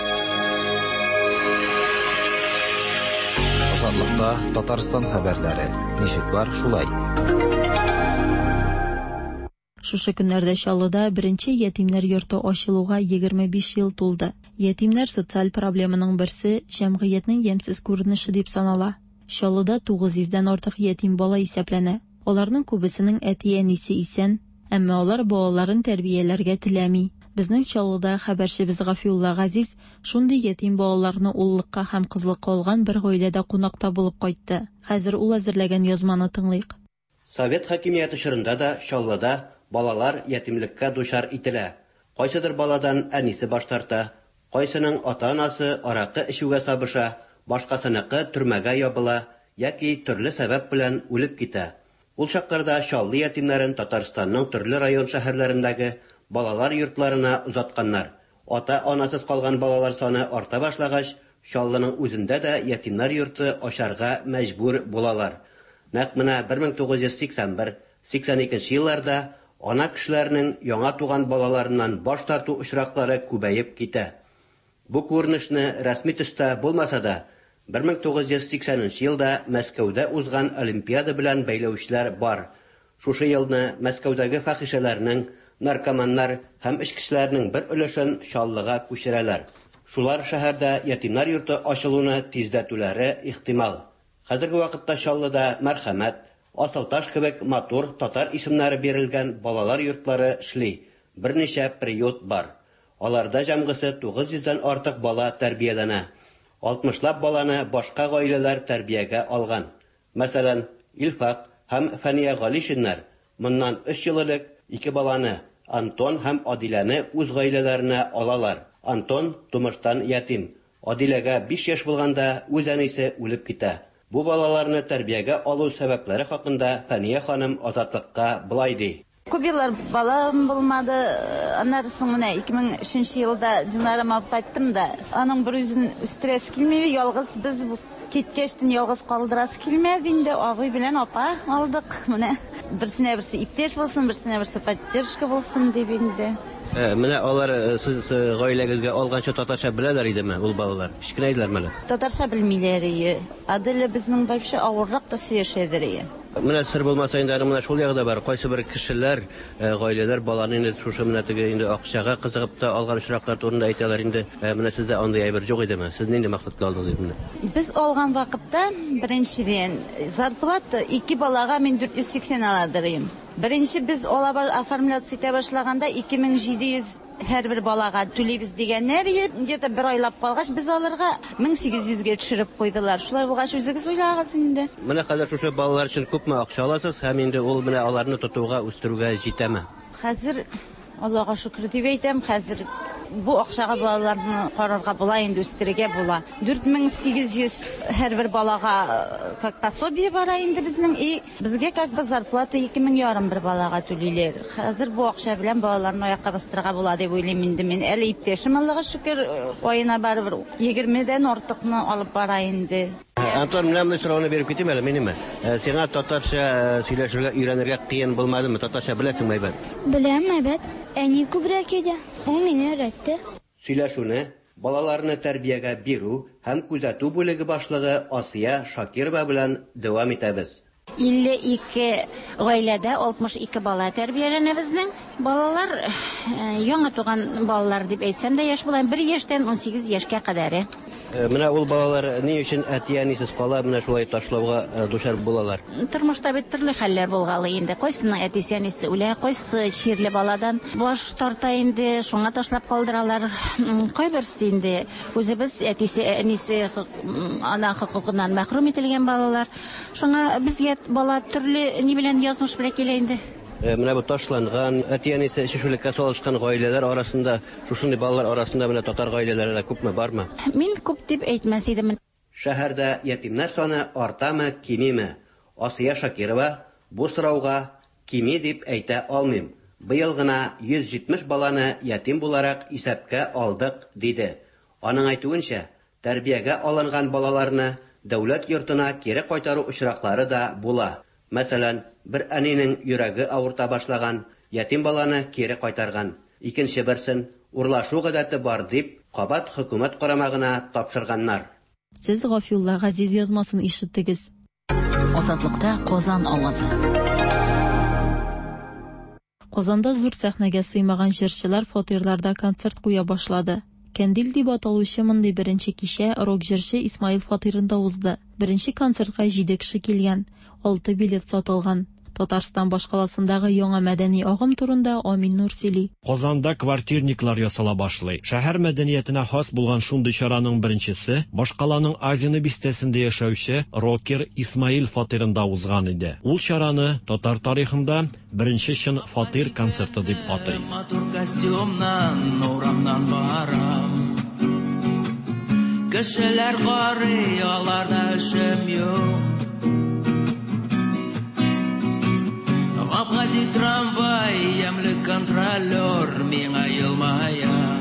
Азатлыкта Татарстан хәбәрләре. Ничек бар шулай?
Шушы көннәрдә Чаллыда беренче ятимнәр йорты ачылуга егерме биш ел тулды. Ятимнәр социаль проблеманың берсе җәмгыятьнең ямьсез күренеше дип санала. Чаллыда тугыз йөздән артык ятим бала исәпләнә. Аларның күбесенең әти-әнисе исән, әмма алар балаларын тәрбияләргә теләми. Безнең Чаллыда хәбәрчебез Гафиулла Газиз шундый ятим балаларны уллыкка һәм кызлыкка алган бер гаиләдә кунакта булып кайтты. Хәзер ул әзерләгән язманы тыңлыйк.
Совет хакимияте чорында да Чаллыда балалар ятимлеккә дучар ителә. Кайсыдыр баладан әнисе баш тарта, кайсының ата-анасы аракы эчүгә сабыша, башкасыныкы төрмәгә ябыла яки төрле сәбәп белән үлеп китә. Ул чакларда Чаллы ятимнәрен Татарстанның төрле район шәһәрләрендәге балалар йортларына узатканнар. Ата-анасыз калган балалар саны арта башлагач, Чаллының үзендә дә ятимнәр йорты ачарга мәҗбүр булалар. Нәкъ менә бер мең тугыз йөз сиксән бер - сиксән икенче елларда ана кешеләрнең яңа туган балаларыннан баш тарту очраклары күбәеп китә. Бу күренешне рәсми төстә булмаса да, бер мең тугыз йөз сиксәненче елда Мәскәүдә узган Олимпиада белән бәйләүчләр бар. Шушы елны Мәскәүдәге фахишәләрнең, наркоманнар һәм эчкечләрнең бер өлешен Чаллыга күчерәләр. Шулар шәһәрдә ятимнәр йорты ачылуны тиздәтүләре ихтимал. Хәзерге вакытта Чаллыда Мәрхәмәт, Асылташ кебек матур татар исемнәре бирелгән балалар йортлары эшли. Берничә приют бар. Аларда җәмгысе тугыз йөздән артык бала тәрбияләнә. алтмышлап баланы башка гаиләләр тәрбиягә алган. Мәсәлән, Илфак һәм Фәния Галишиннар моннан өч ел элек ике баланы, Антон һәм Адиләне үз гаиләләренә алалар. Антон тумыштан ятим. Адиләгә биш яшь булганда үз әнисе үлеп китә. Бу балаларны тәрбиягә алу сәбәпләре хакында Фәния ханым Азатлыкка булай ди.
Күп еллар балам булмады. Аннан соң менә ике мең өченче елда Динарам алып кайттым да, аның бер үзен стресс килмәй, ялгыз без киткәчтен ялгыз калдырасы килмәде инде. Агый белән апа алдык. Менә берсенә берсе иптәш булсын, берсенә берсе поддержка булсын дип инде.
Менә алар сез гаиләгезгә алганча татарча беләләр идеме ул балалар? Кичкенә иделәрме?
Татарча белмиләр. Аделе безнең бабша авыррак та сөйләшәдер.
Менә сер булмаса инде менә шул ягда бар. Кайсы бер кешеләр, гаиләләр баланы инде шушы менә теге инде акчага кызыгып та алган очраклар турында әйтәләр инде. Менә сездә андый әйбер юк идеме? Сез нинди максатка алдыгыз менә?
Без алган вакытта беренчедән зарплата ике балага мең дүрт йөз сиксән аладырым. Беренче без алабар оформляться итә башлаганда ике мең җиде йөз һәрбер балага түлибез дигәннәр, где-то бер айлап калгач без аларга мең сигез йөзгә төшереп куйдылар. Шулай булгач үзегез уйлагыз инде.
Менә хәзер шушы балалар өчен күпме акча аласыз һәм инде ул менә аларны тотуга, үстерүгә җитәме?
Хәзер Аллага шөкер дип әйтәм, хәзер бу акчага балаларны карарга була, инде үстерергә була. дүрт мең сигез йөз һәрбер балага как пособие бара инде безнең, и безгә как бы зарплата ике мең ярым бер балага түлиләр. Хәзер бу акча белән балаларны аякка бастырырга була дип уйлыйм инде мин. Әле иптәшем Аллага шөкер аена барыбер егермедән артыкны алып бара инде.
Антон, менә бу сорауны биреп китим әле минеме? Сиңа татарча сөйләшергә өйрәнергә кыен булмадымы? Татарча беләсеңме әйбәт?
Беләм әйбәт. Әни күбрәк иде. Ул мине өйрәтте.
Сөйләшүне, балаларны тәрбиягә бирү һәм күзәтү бүлеге башлыгы Асия Шакирова белән дәвам итәбез.
илле ике гаиләдә алтмыш ике бала тәрбияләнә безнең. Балалар яңа туган балалар дип әйтсәм дә яшь була, бер яшьтән ун сигез яшькә кадәр.
Менә ул балалар ни өчен әти-әнисез кала, менә шулай ташлауга дучар булалар?
Тормышта бит төрле хәлләр булгалы инде. Кайсының әти-әнисе үлә, кайсы чирле баладан баш тарта инде, шуңа ташлап калдыралар. Кайберсе инде үзебез әти-әнисе ана хокукыннан мәхрүм ителгән балалар. Шуңа безгә бала төрле ни белән язмыш белән килә инде.
Менә бу ташланган, әти-әнисе эшчүлеккә салышкан гаиләләр арасында, шушындый балалар арасында менә татар гаиләләре дә күпме, бармы?
Мин күп дип әйтмәс идем.
Шәһәрдә ятимнәр саны артамы, кимиме? Асия Шакирова бу сорауга кими дип әйтә алмыйм. Быел гына йөз җитмеш баланы ятим буларак исәпкә алдык, диде. Аның әйтүенчә, тәрбиягә алынган балаларны дәүләт йортына кире кайтару очраклары да була. Мәсәлән, бер әнинең йөрәге авырта башлаган, ятим баланы кире кайтарган. Икенче берсен урлашу гадәте бар дип, кабат хөкүмәт карамагына тапшырганнар.
Сез Гафиулла Газиз язмасын ишеттегез.
Азатлыкта Казан авазы.
Казанда зур сәхнәгә сыймаган җырчылар фатирларда концерт куя башлады. Кәндил дип аталучы мондый беренче кичә рок җырчы Исмаил фатирында узды. Беренче концертка җиде кеше килгән, алты билет сатылган. Татарстан башкаласындагы яңа мәдәни агым турында Амин Нур сөйли.
Казанда квартирниклар ясала башлый. Шәһәр мәдәниятенә хас булган шундый чараның беренчесе башкаланың Азияны бистәсендә яшәүче рокер Исмаил фатирында узган иде. Ул чараны татар тарихында беренче чын фатир концерты дип атый.
Кешеләр карый, аларда эшем юк. Апгadi трамвай, ямлы контролер, миңа елмая.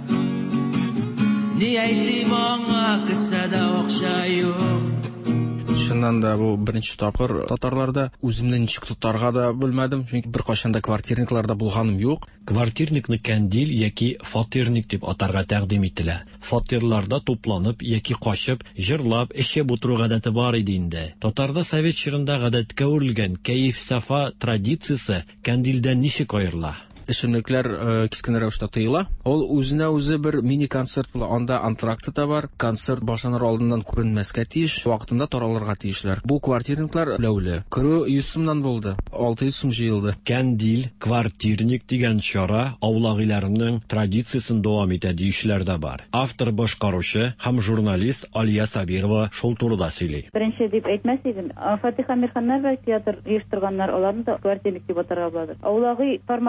Ни әйтим аңа, кесәдә акча юк.
Шуннан да бу беренче тапкыр татарларда үземне ничек тотарга да белмәдем, чөнки бер кашанда квартирникларда булганым юк.
Квартирникны кәндил яки фатирник дип атарга тәкъдим ителә. Фатирларда тупланып яки качып, җырлап, эшеп утыру гадәте бар иде инде. Татарда совет чорында гадәткә үрелгән кәеф-сафа традициясе кәндилдән ничек аерыла?
Эшемлекләр кискән рәвештә тыела. Ул үзенә үзе бер мини концерт була. Анда антракты да бар. Концерт башланыр алдыннан күренмәскә тиеш, вакытында таралырга тиешләр. Бу квартирниклар ләүле. Керү йөз сумнан булды. алты йөз сум җыелды.
Кәндил, квартирник дигән чара авлагыларның традициясын дәвам итә диючеләр дә бар. Автор башкаручы һәм журналист Алия Сабирова шул турыда сөйли.
Беренче дип әйтмәс идем. Фатиха Мирханнар театр оештырганнар, аларны да квартирник дип атарга буладыр. Аулагы форматына туры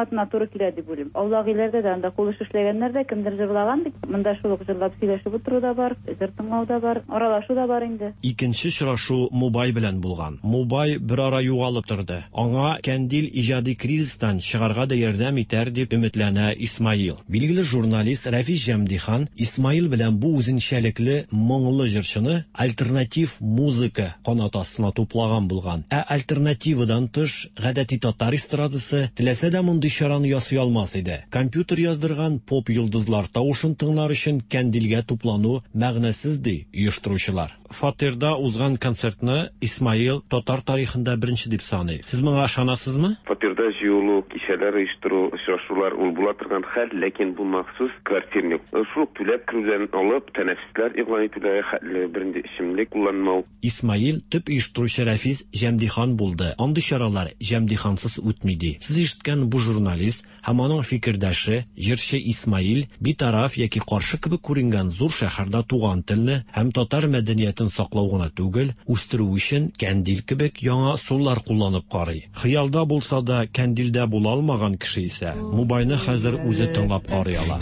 туры килә дип уйлыйм. Аулак илләрдә дә анда кулыш эшләгәннәр дә кемдер җырлаган бит. Монда шул ук җырлап сөйләшеп утыру да бар, җыр тыңлау да бар, аралашу да бар инде.
Икенче очрашу Мубай белән булган. Мубай бер ара югалып торды. Аңа Кандил иҗади кризистан чыгарга да ярдәм итәр дип өметләнә Исмаил. Билгеле журналист Рафис Җәмдихан Исмаил белән бу үзенчәлекле моңлы җырчыны альтернатив музыка канат астына туплаган булган. Ә альтернативадан тыш гадәти татар эстрадасы теләсә дә мондый чараны ясый алмас иде. Компьютер яздырган поп йолдызлар тавышын тыңлар өчен Кандилгә туплану мәгънәсез ди оештыручылар. Фатирда узган концертны Исмаил татар тарихында беренче дип саный. Сез моңа ышанасызмы?
Фатирда җыелу, кичәләр оештыру, очрашулар ул була торган хәл, ләкин бу махсус квартирник. Шул түләп кергән алып, тәнәфесләр игълан итүләре хәтле беренче ичимлек кулланмау.
Исмаил төп оештыручы Рафис Җәмдихан булды. Андый чаралар Җәмдихансыз үтмиде. Сез ишеткән бу журналист һәм аның фикердәше җырчы Исмаил битараф яки каршы кебек күренгән зур шәһәрдә туган телне һәм татар мәдәниятен саклау гына түгел, үстерү өчен Кандил кебек яңа суллар кулланып карый. Хыялда булса да Кандилдә була алмаган кеше исә Мубайны хәзер үзе тыңлап карый ала.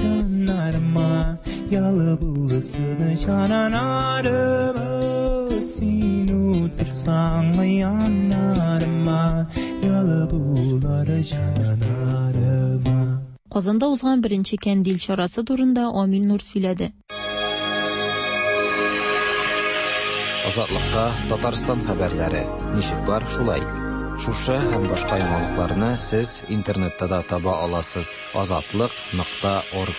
Казанда узган беренче Кандил чарасы турында Амил Нур сөйләде.
Азатлыкта Татарстан хәбәрләре. Ничек бар шулай? Шушы һәм башка яңалыкларны сез интернетта да таба аласыз. азатлык нокта орг.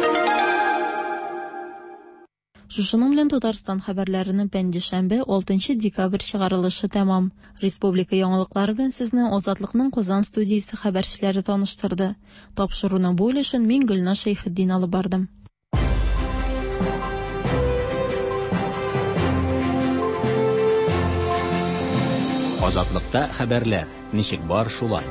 Шушының белән Татарстан хәбәрләренең пәнҗешәмбе алтынчы декабрь чыгарылышы тәмам. Республика яңалыклары белән сезне Азатлыкның Казан студиясе хәбәрчеләре таныштырды. Тапшыруның бу өлешен мин Гөлнар Шәйхетдин алып бардым.
Азатлыкта хәбәрләр. Ничек бар шулай?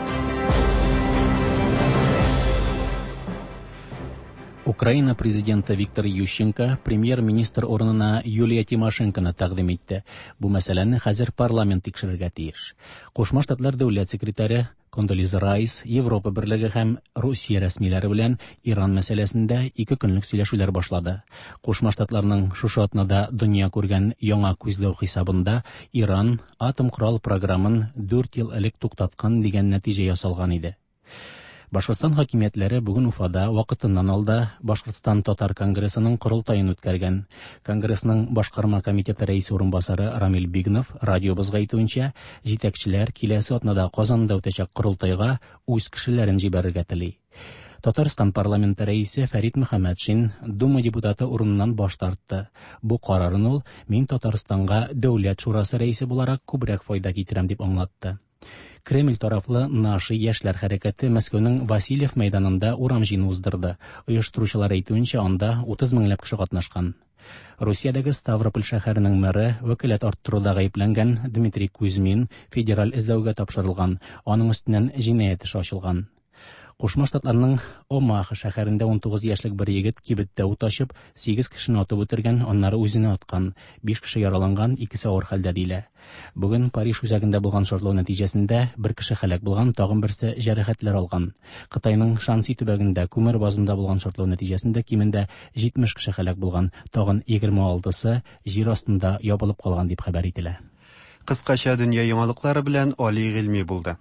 Украина президенты Виктор Ющенко премьер-министр орнына Юлия Тимошенконы тәкъдим итте. Бу мәсьәләне хәзер парламент тикшерергә тиеш. Кушма Штатлар дәүләт секретаре Кондолиза Райс Европа берлеге һәм Русия рәсмиләре белән Иран мәсьәләсендә ике көнлек сөйләшүләр башлады. Кушма Штатларның шушы атнада дөнья күргән яңа күзләү хисабында Иран атом корал программын дүрт ел элек туктаткан дигән нәтиҗә ясалган иде. Башкортстан хакимиятләре бүген Уфада вакытыннан алда Башкортстан татар конгрессының корылтайын үткәргән. Конгрессның башкарма комитеты рәисе урынбасары Рамил Бигнов радиобызга әйтүенчә, җитәкчеләр киләсе атнада Казанда үтәчәк корылтайга үз кешеләрен җибәрергә тели. Татарстан парламенты рәисе Фәрит Мөхәммәтшин Дума депутаты урыныннан баш тартты. Бу карарын ул мин Татарстанга дәүләт шурасы рәисе буларак күбрәк файда китерәм дип аңлатты. Кремль тарафлы Наши яшьләр хәрәкәте Мәскәүнең Васильев мәйданында урам җыйны уздырды. Оештыручылар әйтүенчә, анда утыз меңләп кеше катнашкан. Русиядәге Ставрополь шәһәренең мэры вәкаләт арттыруда гаепләнгән Дмитрий Кузьмин федераль эзләүгә тапшырылган. Аның өстеннән җинаять эше ачылган. Кушма Штатларның Омаха шәһәрендә он тугыз яшьлек бер егет кибеттә ут ачып, сигез кешене атып үтергән, аннары үзенә аткан. биш кеше яраланган, икесе авыр хәлдә дилә. Бүген Париж үзәгендә булган шартлау нәтиҗәсендә бер кеше һәлак булган, тагын берсе җәрәхәтләр алган. Кытайның Шанси төбәгендә күмер базында булган шартлау нәтиҗәсендә кимендә җитмеш кеше һәлак булган, тагын егерме алтысы җир астында ябылып калган дип хәбәр ителә.
Кыскача дөнья яңалыклары белән Али Гыйльми булды.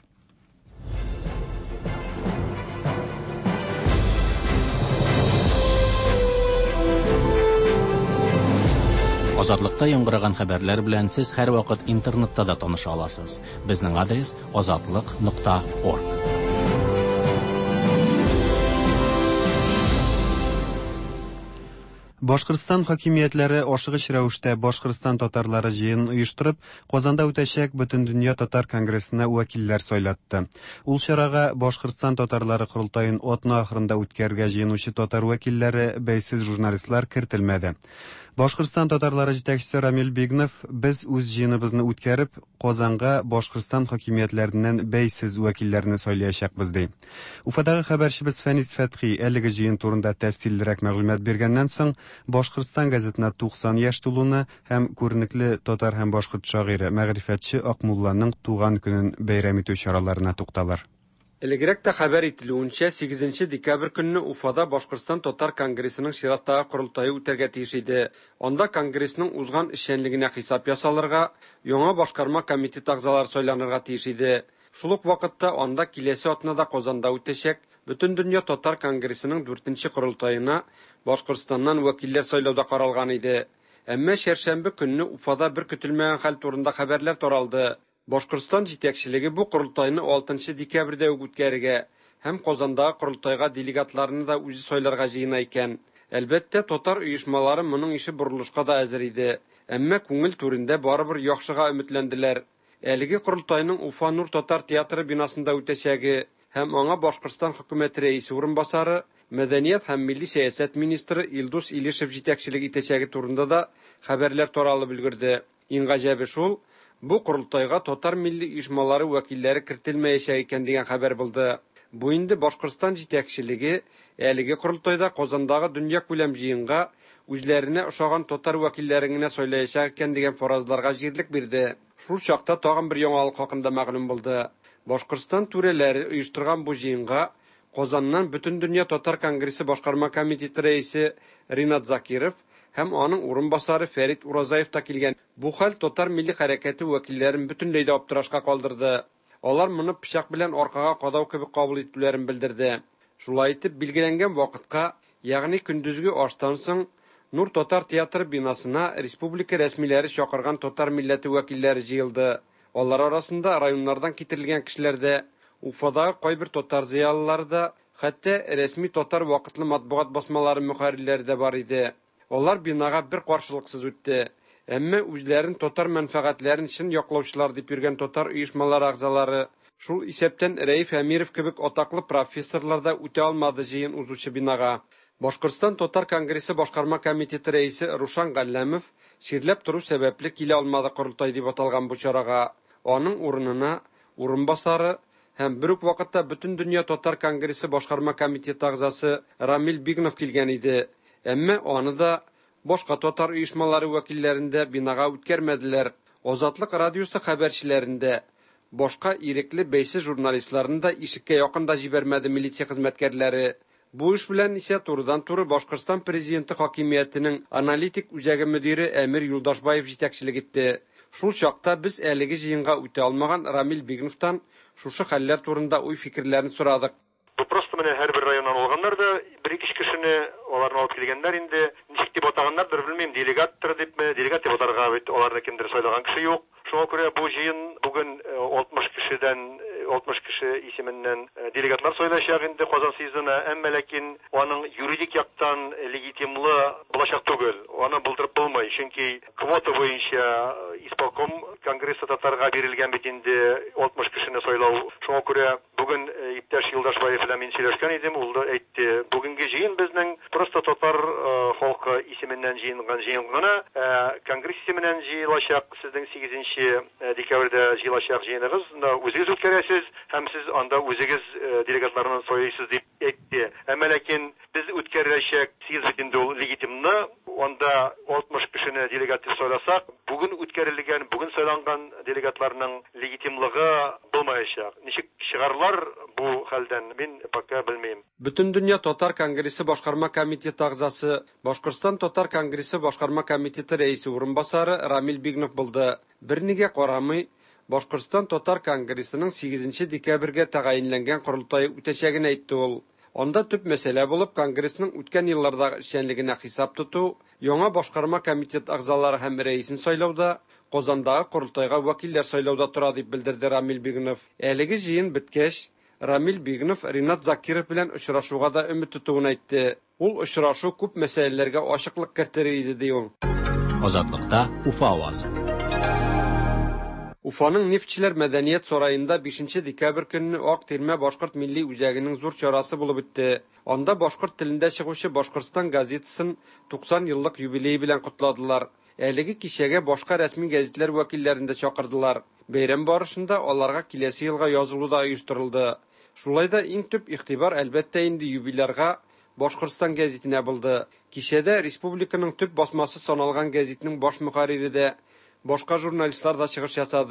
Азатлыкта яңгыраган хәбәрләр белән сез һәр вакыт интернетта да таныша аласыз. Безнең адрес азатлык нокта орг.
Башкортстан хакимиятләре ашыгыч рәвештә Башкортстан татарлары җыен оештырып, Казанда үтәчәк Бөтендөнья татар конгрессына вәкилләр сайлатты. Ул чарага Башкортстан татарлары корылтайын атна ахырында үткәргә җыенучы татар вәкилләре бәйсез журналистлар кертелмәде. Башкортстан татарлары җитәкчесе Рамил Бигнов, без үз җыеныбызны үткәреп, Казанга Башкортстан хакимиятләреннән бәйсез вәкилләрне сайлаячакбыз ди. Уфадагы хәбәрчебез Фәнис Фәтхи әлеге җыен турында тәфсиллерәк мәгълүмат биргәннән соң, Башкортстан газетына туксан яшь тулуны һәм күренекле татар һәм башкорт шагыйре, мәгърифәтче Акмулланың туган көнен бәйрәм итү чараларына тукталар.
Элегрәк тә хәбәр ителүенчә, сигезенче декабрь көнне Уфада Башкортстан Татар конгрессының чираттагы курултайы үтәргә тиеш иде. Анда конгрессның узган эшчәнлегенә хисап ясалырга, яңа башкарма комитет әгъзалары сайланырга тиеш иде. Шул ук вакытта анда киләсе атнада Казанда үтәчәк Бөтен дөнья Татар конгрессының дүртенче курултайына Башкортстаннан вәкилләр сайлауда каралган иде. Әмма шәршәмбе көнне Уфада бер көтелмәгән хәл турында хәбәрләр таралды. Башкортстан җитәкчелеге бу курултайны алтынчы декабрьдә үк үткәрергә һәм Казандагы курултайга делегатларны да үзе сайларга җыена икән. Әлбәттә, татар оешмалары моның ише борылышка да әзер иде. Әмма күңел түрендә барыбер яхшыга өметләнделәр. Әлеге курултайның Уфа Нур татар театры бинасында үтәчәге һәм аңа Башкортстан хөкүмәте рәисе урынбасары, мәдәният һәм милли сәясәт министры Илдус Илишев җитәкчелек итәчәге турында да хәбәрләр таралып өлгерде. Иң гаҗәбе шул, бу курултайга татар милли оешмалары вәкилләре кертелмәячәк икән дигән хәбәр булды. Бу инде Башкортстан җитәкчелеге әлеге курултайда Казандагы дөнья күләм җыенга үзләренә ошаган татар вәкилләрен генә сайлаячак икән дигән фаразларга җирлек бирде. Шул чакта тагын бер яңалык хакында мәгълүм булды. Башкортстан түрәләре оештырган бу җыенга Казаннан Бөтен дөнья татар конгрессы башкарма комитеты рәисе Ринат Закиров һәм аның урынбасары Фәрит Уразаев та килгән. Бу хәл татар милли хәрәкәте вәкилләрен бөтенләй дә аптырашка калдырды. Алар моны пычак белән аркага кадау кебек кабул итүләрен белдерде. Шулай итеп, билгеләнгән вакытка, ягъни көндезге аштан соң Нур татар театры бинасына республика рәсмиләре чакырган татар милләте вәкилләре җыелды. Алар арасында районнардан китерелгән кешеләр дә, Уфадагы кайбер татар зыялылары да, хәтта рәсми татар вакытлы матбугат басмалары мөхәррирләре дә бар иде. Алар бинага бер каршылыксыз үтте. Әмма үзләрен татар мәнфәгатьләрен чын яклаучылар дип йөргән татар оешмалары әгъзалары, шул исәптән Рәиф Әмиров кебек атаклы профессорлар да үтә алмады җыен узучы бинага. Башкортстан Татар конгрессы башкарма комитеты рәисе Рушан Галләмов ширләп туру сәбәпле килә алмады курултай дип аталган бу чарага. Аның урынына урынбасары һәм бер үк вакытта Бөтен дөнья Татар конгрессы башкарма комитеты әгъзасы Рамил Бигнов килгән иде. Әмма аны да башка татар оешмалары вәкилләрендә бинага үткәрмәделәр. Азатлык радиосы хәбәрчеләрендә башка ирекле бәйсез журналистларын да ишеккә якында җибәрмәде милиция хезмәткәрләре. Бу эш белән исә турыдан-туры Башкортстан президенты хакимиятенең аналитик үзәге мөдире Әмир Юлдашбаев җитәкчелек итте. Шул чакта без әлеге җыенга үтә алмаган Рамил Бигновтан шушы хәлләр турында уй фикерләрен сорадык.
Просто менә һәр бер районнан алганнар да бер-ике кешене аларны алып килгәннәр инде. Ничек дип атаганнар, белмим, делегаттыр дипме, делегат дип атарга бит аларны кемдер сайлаган кеше юк. Шуңа күрә бу җыен бүген алтмыш кешедән алтмыш кеше исеменнән делегатлар сайлаячак инде Казан съездына, әмма ләкин аның юридик яктан легитимлы булачак түгел. Аны булдырып булмый, чөнки квота буенча исполком конгрессы татарга бирелгән бит инде алтмыш кешене сайлау. Шуңа күрә бүген иптәш Юлдашбаев белән мин сөйләшкән идем, ул да әйтте, бүгенге җыен безнең просто татар халкы исеменнән җыенган җыен гына, конгресс исеменнән җыелачак сезнең сигезенче декабрьдә җыелачак җыеныгыз, үзегез үткәрәсез һәм сез анда үзегез делегатларны сайлыйсыз дип әйтте. Әмма ләкин без үткәрәчәк съезд инде ул легитимны, анда алтмыш кешене делегат дип сайласак, бүген үткәрелгән, бүген сайланган делегатларның легитимлыгы булмаячак. Ничек чыгарлар бу хәлдән, мин пока белмим.
Бөтен дөнья Татар конгрессы башкарма комитеты әгъзасы, Башкортстан Татар конгрессы башкарма комитеты рәисе урынбасары Рамил Бигнов булды. Бернигә карамый, Башкортстан Татар конгрессының сигезенче декабрьгә тәгаенләнгән курултайы үтәчәген әйтте ул. Анда төп мәсьәлә булып конгрессның үткән еллардагы эшчәнлегенә хисап тоту, яңа башкарма комитет әгъзалары һәм рәисен сайлауда, Казандагы курултайга вәкилләр сайлауда тора дип белдерде Рамил Бигнов. Әлеге җыен беткәч, Рамил Бигнов Ринат Закиров белән очрашуга да өмет тотуын әйтте. Ул очрашу күп мәсьәләләргә ачыклык кертер иде ди ул.
Азатлыкта Уфа авазы.
Уфаның Нефтчеләр мәдәният сараенда бишенче декабрь көнне Ак Тирмә башкорт милли үзәгенең зур чарасы булып үтте. Анда башкорт телендә чыгучы Башкортстан газетасын туксан еллык юбилей белән кутладылар. Әлеге кичәгә башка рәсми гәзитләр вәкилләрен дә чакырдылар. Бәйрәм барышында аларга киләсе елга язылу да оештырылды. Шулай да иң төп игътибар әлбәттә инде юбилярга Башкортстан гәзитенә булды. Кичәдә республиканың төп басмасы саналган гәзитнең баш мөхәррире дә, башка журналистлар да чыгыш ясады.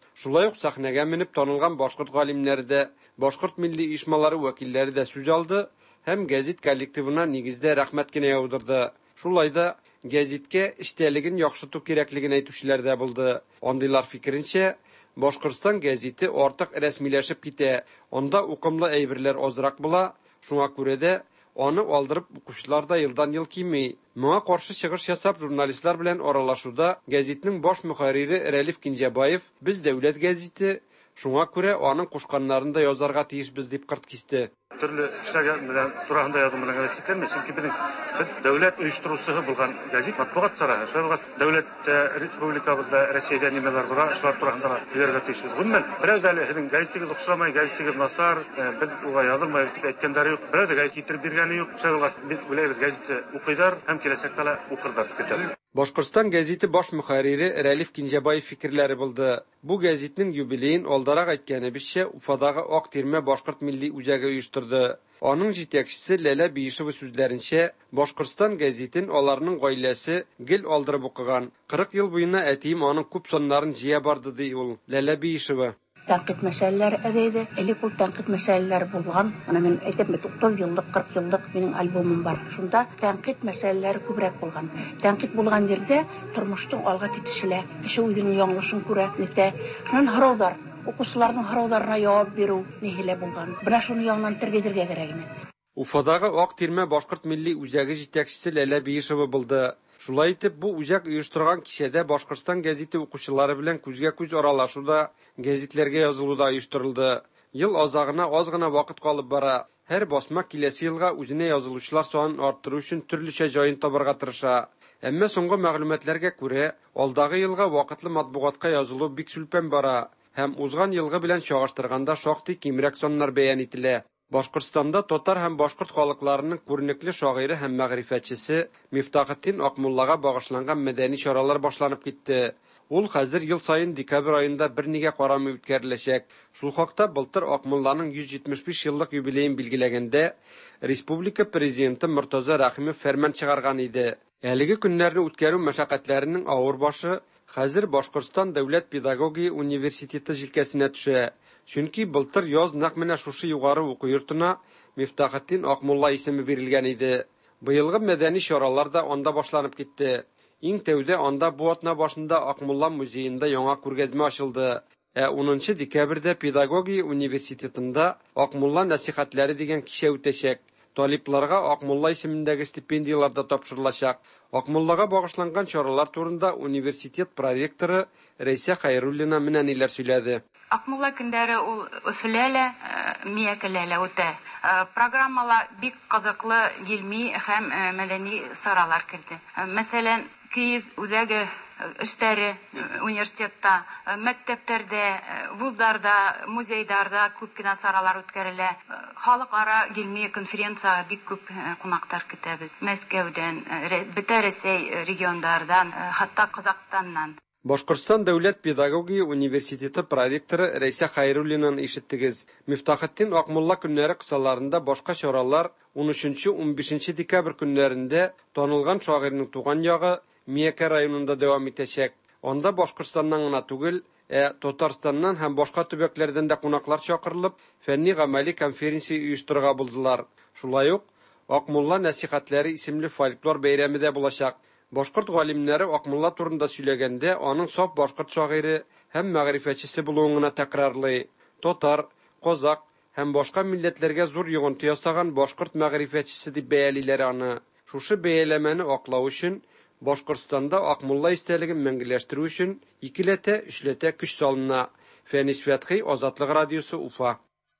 Шулай ук сәхнәгә менеп танылган башкорт галимнәре дә, башкорт милли оешмалары вәкилләре дә сүз алды һәм гәзит коллективына нигездә рәхмәт кенә яудырды. Шулай да гәзиткә эштәлеген яхшырту кирәклеген әйтүчеләр дә булды. Андыйлар фикеренчә, Башкортстан гәзите артык рәсмиләшеп китә, анда укымлы әйберләр азрак була, шуңа күрә дә аны алдырып укучылар да елдан ел кими. Моңа каршы чыгыш ясап журналистлар белән аралашуда гәзитнең баш мөхәррире Рәлиф Кинҗәбаев без дәүләт гәзите, шуңа күрә аның кушканнарын да язарга тиешбез дип кырт кисте.
Төрле эшләргә белән турында язым белән гәзитләрме, чөнки безнең без дәүләт оештыручысы булган гәзит матбугат сарае. Шулай дәүләт республикабызда Россиядә нимәләр бара, шулар турында белергә тиешбез. Гомумән, бераз әле һинең гәзитегез охшамай, гәзитегез насар, без уга язылмай дип әйткәннәре юк. Бераз гәзит китереп биргәне юк. Шулай без беләбез гәзитне укыйлар һәм киләчәктә дә укырдар көтәбез.
Башкортстан гәзите баш мөхәррире Рәлиф Кинҗәбаев фикерләре булды. Бу гәзитнең юбилеен алдарак әйткәнебезчә Уфадагы Ак Тирмә башкорт милли үзәге оештырды. Аның җитәкчесе Ләлә Биишева сүзләренчә, Башкортстан гәзитен аларның гаиләсе гел алдырып укыган. кырык ел буена әтием аның күп соннарын җыя барды ди ул. Ләлә Биишева.
Тәнкыйть мәсьәләләре әдәйде. Элек ул тәнкыйть мәсьәләләре булган. Аны мин әйтәм, утыз еллык, кырык еллык минем альбомым бар. Шунда тәнкыйть мәсьәләләре күбрәк булган. Тәнкыйть булган җирдә тормыштың алга китешелә, кеше үзенең яңлышын күрә, нитә. Шуннан һораулар, укучыларның һорауларына җавап бирү нихилә булган. Менә шуны яңнан тергедергә кирәк ине.
Уфадагы Ак Тирмә башкорт милли үзәге җитәкчесе Ләлә Биишева булды. Шулай итеп, бу үзәк оештырган кичәдә Башкортстан гәзите укучылары белән күзгә-күз аралашуда, гәзитләргә язылуда оештырылды. Ел азагына аз гына вакыт калып бара. Һәр басма киләсе елга үзенә язылучылар санын арттыру өчен төрлечә җаен табарга тырыша. Әмма соңгы мәгълүматларга күрә, алдагы елга вакытлы матбугатка язылу бик сүлпән бара һәм узган елгы белән чагыштырганда шактый кимрәк саннар бәян ителә. Башкортстанда татар һәм башкорт халыкларының күренекле шагыйре һәм мәгърифәтчесе Мифтахетдин Акмуллага багышланган мәдәни чаралар башланып китте. Ул хәзер ел сайын декабрь аенда бернигә карамый үткәреләчәк. Шул хакта былтыр Акмулланың йөз җитмеш биш еллык юбилеен билгеләгәндә республика президенты Мортаза Рәхимов фәрман чыгарган иде. Әлеге көннәрне үткәрү мәшәкатьләренең авыр башы хәзер Башкортстан дәүләт педагогия университеты җилкәсенә төшә. Чөнки былтыр яз нәкъ менә шушы югары уку йортына Мифтахетдин Акмулла исеме бирелгән иде. Быелгы мәдәни чаралар да анда башланып китте. Иң тәүдә анда бу атна башында Акмулла музеенда яңа күргәзмә ачылды. Ә унынчы декабрьдә педагогия университетында Акмулла нәсихәтләре дигән кичә үтәчәк. Талипларга Акмулла исемендәге стипендиялар да тапшырылачак. Акмуллага багышланган чаралар турында университет проректоры Рәйсә Хәйруллина менә ниләр сөйләде.
Акмулла көндәре ул Өфөләлә, Миякәләлә үтә. Программала бик кызыклы гилми һәм мәдәни саралар кирде. Мәсәлән, Киез үзәге эшләре университетта, мәктәпләрдә, вузларда, музейларда күп кенә саралар үткәрелә. Халыкара гилми конференция бик күп кунактар көтәбез. Мәскәүдән, бөтен Рәсәй регионнардан, хәтта Казакъстаннан.
Башкортстан дәүләт педагогия университеты проректоры Рәйсә Хәйруллинаны ишеттегез. Мифтахетдин Акмулла көннәре кысаларында башка чаралар он өченче - он бишенче декабрь көннәрендә танылган шагыйрьнең туган ягы Миякә районында дәвам итәчәк. Анда Башкортстаннан гына түгел, ә Татарстаннан һәм башка төбәкләрдән дә кунаклар чакырылып, фәнни-гамәли конференция оештырырга булдылар. Шулай ук Акмулла нәсихәтләре исемле фольклор бәйрәме дә булачак. Башкорт галимнәре Акмулла турында сөйләгәндә, аның саф башкорт шагыйре һәм мәгърифәтчесе булуын гына тәкрарлый. Татар, казак һәм башка милләтләргә зур йогынты ясаган башкорт мәгърифәтчесе дип бәялиләр аны. Шушы бәяләмәне аклау өчен Башкортстанда Акмулла истәлеген мәңгеләштерү өчен икеләтә, өчләтә көч салына. Фәнис Фәтхи, Азатлык радиосы, Уфа.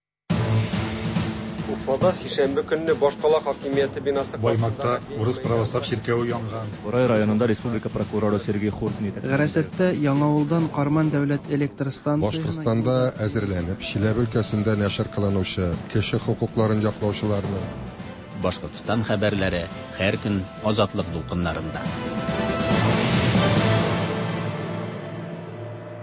Уфада сишәмбе көнне Башкала хакимияте бинасы
Баймакта Урыс православ ширкәве янган.
Борай районында республика прокуроры Сергей Хуртин итә.
Гәрәсәттә Яңавылдан Карман дәүләт электр станциясе
Башкортстанда әзерләнеп, Чиләбе өлкәсендә нәшер кылынучы кеше хукукларын яклаучыларны
Башкортстан хәбәрләре һәр көн Азатлык дулкыннарында.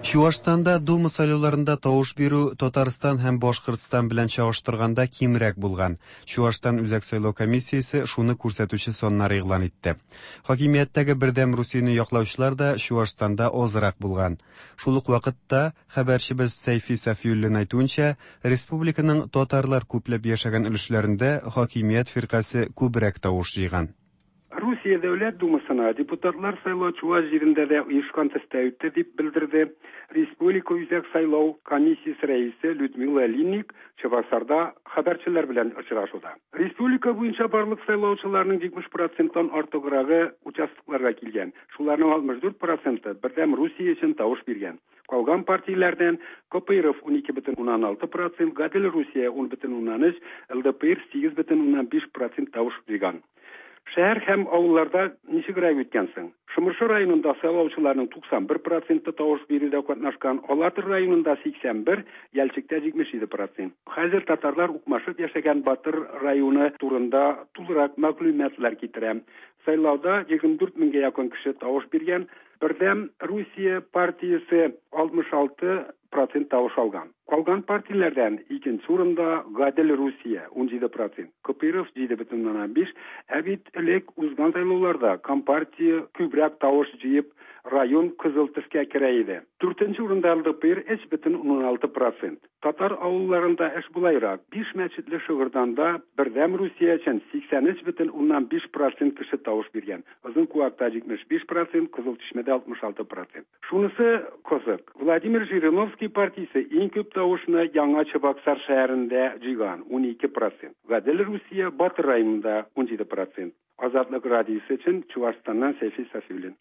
Чуаштанда Дума сайлауларында тавыш бирү Татарстан һәм Башкортстан белән чагыштырганда кимрәк булган. Чуаштан үзәк сайлау комиссиясе шуны күрсәтүче саннар игълан итте. Хакимияттәге бердәм Русияне яклаучылар да Чуаштанда азрак булган. Шул ук вакытта хәбәрчебез Сәйфи Сафиуллин әйтүенчә, республиканың татарлар күпләп яшәгән өлешләрендә хакимият фиркасы күбрәк тавыш җыйган.
Rusya Devlet Dumasına депутатлар сайлау Чуаш җирендә дә оешкан төстә үтте дип белдерде Республика үзәк сайлау комиссиясе рәисе Людмила Линник Чебоксарда хәбәрчеләр белән очрашуда. Республика буенча барлык сайлаучыларның җитмеш проценттан артыграгы участокларга килгән. Шуларның алтмыш дүрт проценты бердәм Русия өчен тавыш биргән. Калган партияләрдән КПРФ он ике бөтен уннан алты процент, Гадел Русия он бөтен уннан өч, ЛДПР сигез бөтен уннан биш процент тавыш биргән. Шәһәр һәм авылларда ничегрәк үткәнсең? Шымыршы районында сайлаучыларның туксан бер проценты тавыш бирүдә катнашкан, Алатыр районында сиксән бер, Ялчыкта җитмеш җиде процент. Хәзер татарлар укмашып яшәгән Батыр районы турында тулырак мәгълүматлар китерәм. Сайлауда егерме дүрт меңгә якын кеше тавыш биргән. Бердәм Русия партиясе алтмыш алты процент тавыш алган. Калган партияләрдән икенче урында Гадел Русия он җиде процент, КПРФ җиде бөтен уннан биш, ә бит элек узган сайлауларда Компартия күбрәк тавыш җыеп район кызыл төскә керә иде. Дүртенче урында ЛДПР өч бөтен уннан алты процент. Татар авылларында эш булайрак. биш мәчетле Шыгырданда Бердәм Русия өчен сиксән өч бөтен уннан биш процент кеше тавыш биргән. Озын Куакта җитмеш биш процент, Кызыл Чишмәдә алтмыш алты процент. Шунысы кызык. Владимир Жириновский партиясе иң күп тавышны Яңа Чабаксар шәһәрендә җыйган он ике процент. Гадел Русия Батыр районында он җиде процент. Азатлык радиосы өчен Чуашстаннан Сәйфи Сафиуллин.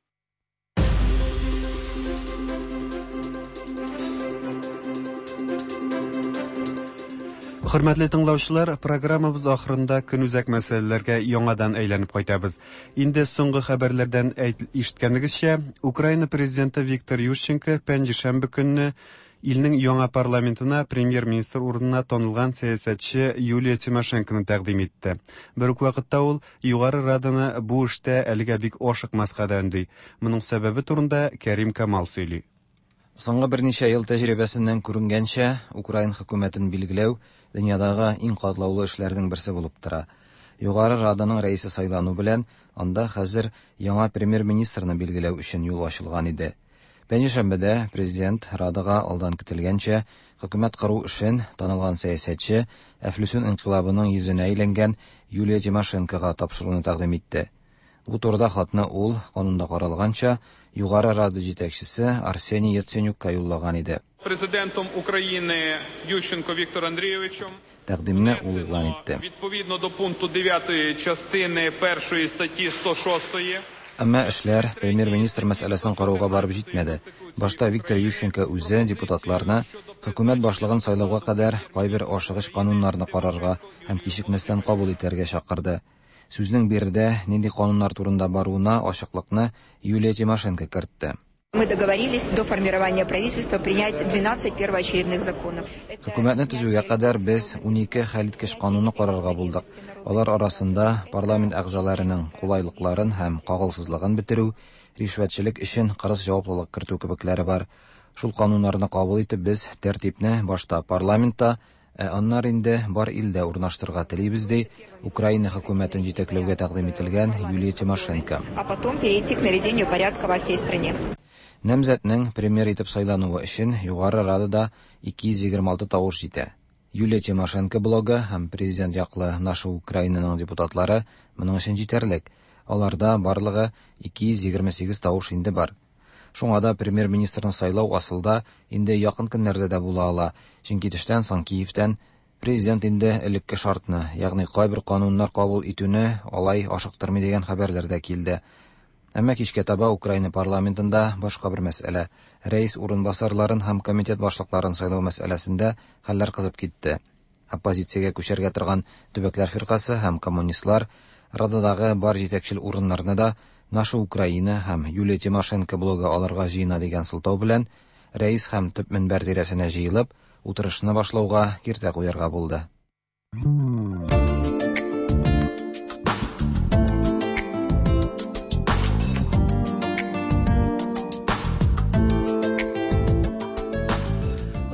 Хөрмәтле тыңлаучылар, программабыз ахырында көнүзәк мәсьәләләргә яңадан әйләнеп кайтабыз. Инде соңгы хәбәрләрдән ишеткәнегезчә, Украина президенты Виктор Ющенко пәнҗешәмбе көнне илнең яңа парламентына премьер-министр урынына танылган сәясәтче Юлия Тимошенконы тәкъдим итте. Бер үк вакытта ул Югары Раданы бу эштә әлегә бик ашыкмаска да өнди. Моның сәбәбе турында Кәрим Камал сөйли.
Соңгы берничә ел тәҗрибәсеннән күренгәнчә, Украин хөкүмәтен билгеләү дөньядагы иң катлаулы эшләрнең берсе булып тора. Югары Раданың рәисе сайлану белән анда хәзер яңа премьер-министрны билгеләү өчен юл ачылган иде. Пәнҗешәмбедә президент Радага алдан көтелгәнчә хөкүмәт кору өчен танылган сәясәтче Әфлүсүн инкыйлабының йөзенә әйләнгән Юлия Тимошенкога тапшыруны тәкъдим итте. Бу турыда хатны ул канунда каралганча Югары Рада җитәкчесе Арсений Яценюкка юллаган иде.
Президентом України Ющенко Віктор Андрійовичем
тәкъдимне ул игълан итте.
Відповідно до пункту дев'ятої частини першої статті сто шостої
Әмма эшләр премьер-министр мәсьәләсен карауга барып җитмәде. Башта Виктор Ющенко үзе депутатларны хөкүмәт башлыгын сайлауга кадәр кайбер ашыгыч кануннарны карарга һәм кичекмәстән кабул итәргә чакырды. Сүзнең бердә нинди кануннар турында баруына ачыклыкны Юлия Тимошенко кертте.
Мы договорились до формирования правительства принять двенадцать первоочередных законов.
Хөкүмәтне төзүгә кадәр без ун ике хәлиткеч канунны карарга булдык. Алар арасында парламент әгъзаларының кулайлыкларын һәм кагылсызлыгын бетерү, ришвәтчелек өчен кырыс җаваплылык кертү кебекләре бар. Шул кануннарны кабул итеп без тәртипне башта парламентта, ә аннары инде бар илдә урнаштырырга телибез ди Украина хөкүмәтен җитәкләүгә тәкъдим ителгән Юлия Тимошенко.
А потом перейти к наведению порядка во всей стране.
Намзәтнең премьер итеп сайлануы өчен Югары Радада ике йөз егерме алты тавыш җитә. Юлия Тимошенко блогы һәм президент яклы Наша Украинаның депутатлары моның өчен җитәрлек. Аларда барлыгы ике йөз егерме сигез тавыш инде бар. Шуңа да премьер-министрны сайлау асылда инде якын көннәрдә дә була ала. Чөнки төштән соң Киевтән президент инде элекке шартны, ягъни кайбер кануннар кабул итүне алай ашыктырмый дигән хәбәрләр дә килде. Әмма кичкә таба Украина парламентында башка бер мәсьәлә, рәис урынбасарларын һәм комитет башлыкларын сайлау мәсьәләсендә хәлләр кызып китте. Оппозициягә күчәргә торган төбәкләр фиркасы һәм коммунистлар Рададагы бар җитәкчел урыннарны да Наша Украина һәм Юлия Тимошенко блогы аларга җыена дигән сылтау белән рәис һәм төп минбәр тирәсенә җыелып, утырышны башлауга киртә куярга булды.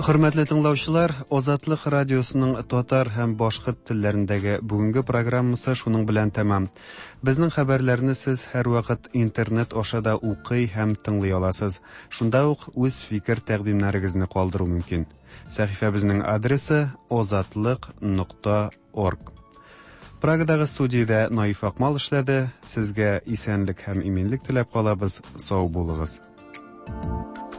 Хөрмәтле тыңлаучылар, Азатлык радиосының татар һәм башкорт телләрендәге бүгенге программасы шуның белән тәмам. Безнең хәбәрләрне сез һәрвакыт интернет ашада укый һәм тыңлый аласыз. Шунда ук үз фикер тәкъдимнәрегезне калдыру мөмкин. Сәхифәбезнең адресы озатлык нокта орг. Прагадагы студиядә Наиф Акмал эшләде. Сезгә исәнлек һәм иминлек теләп калабыз. Сау булыгыз.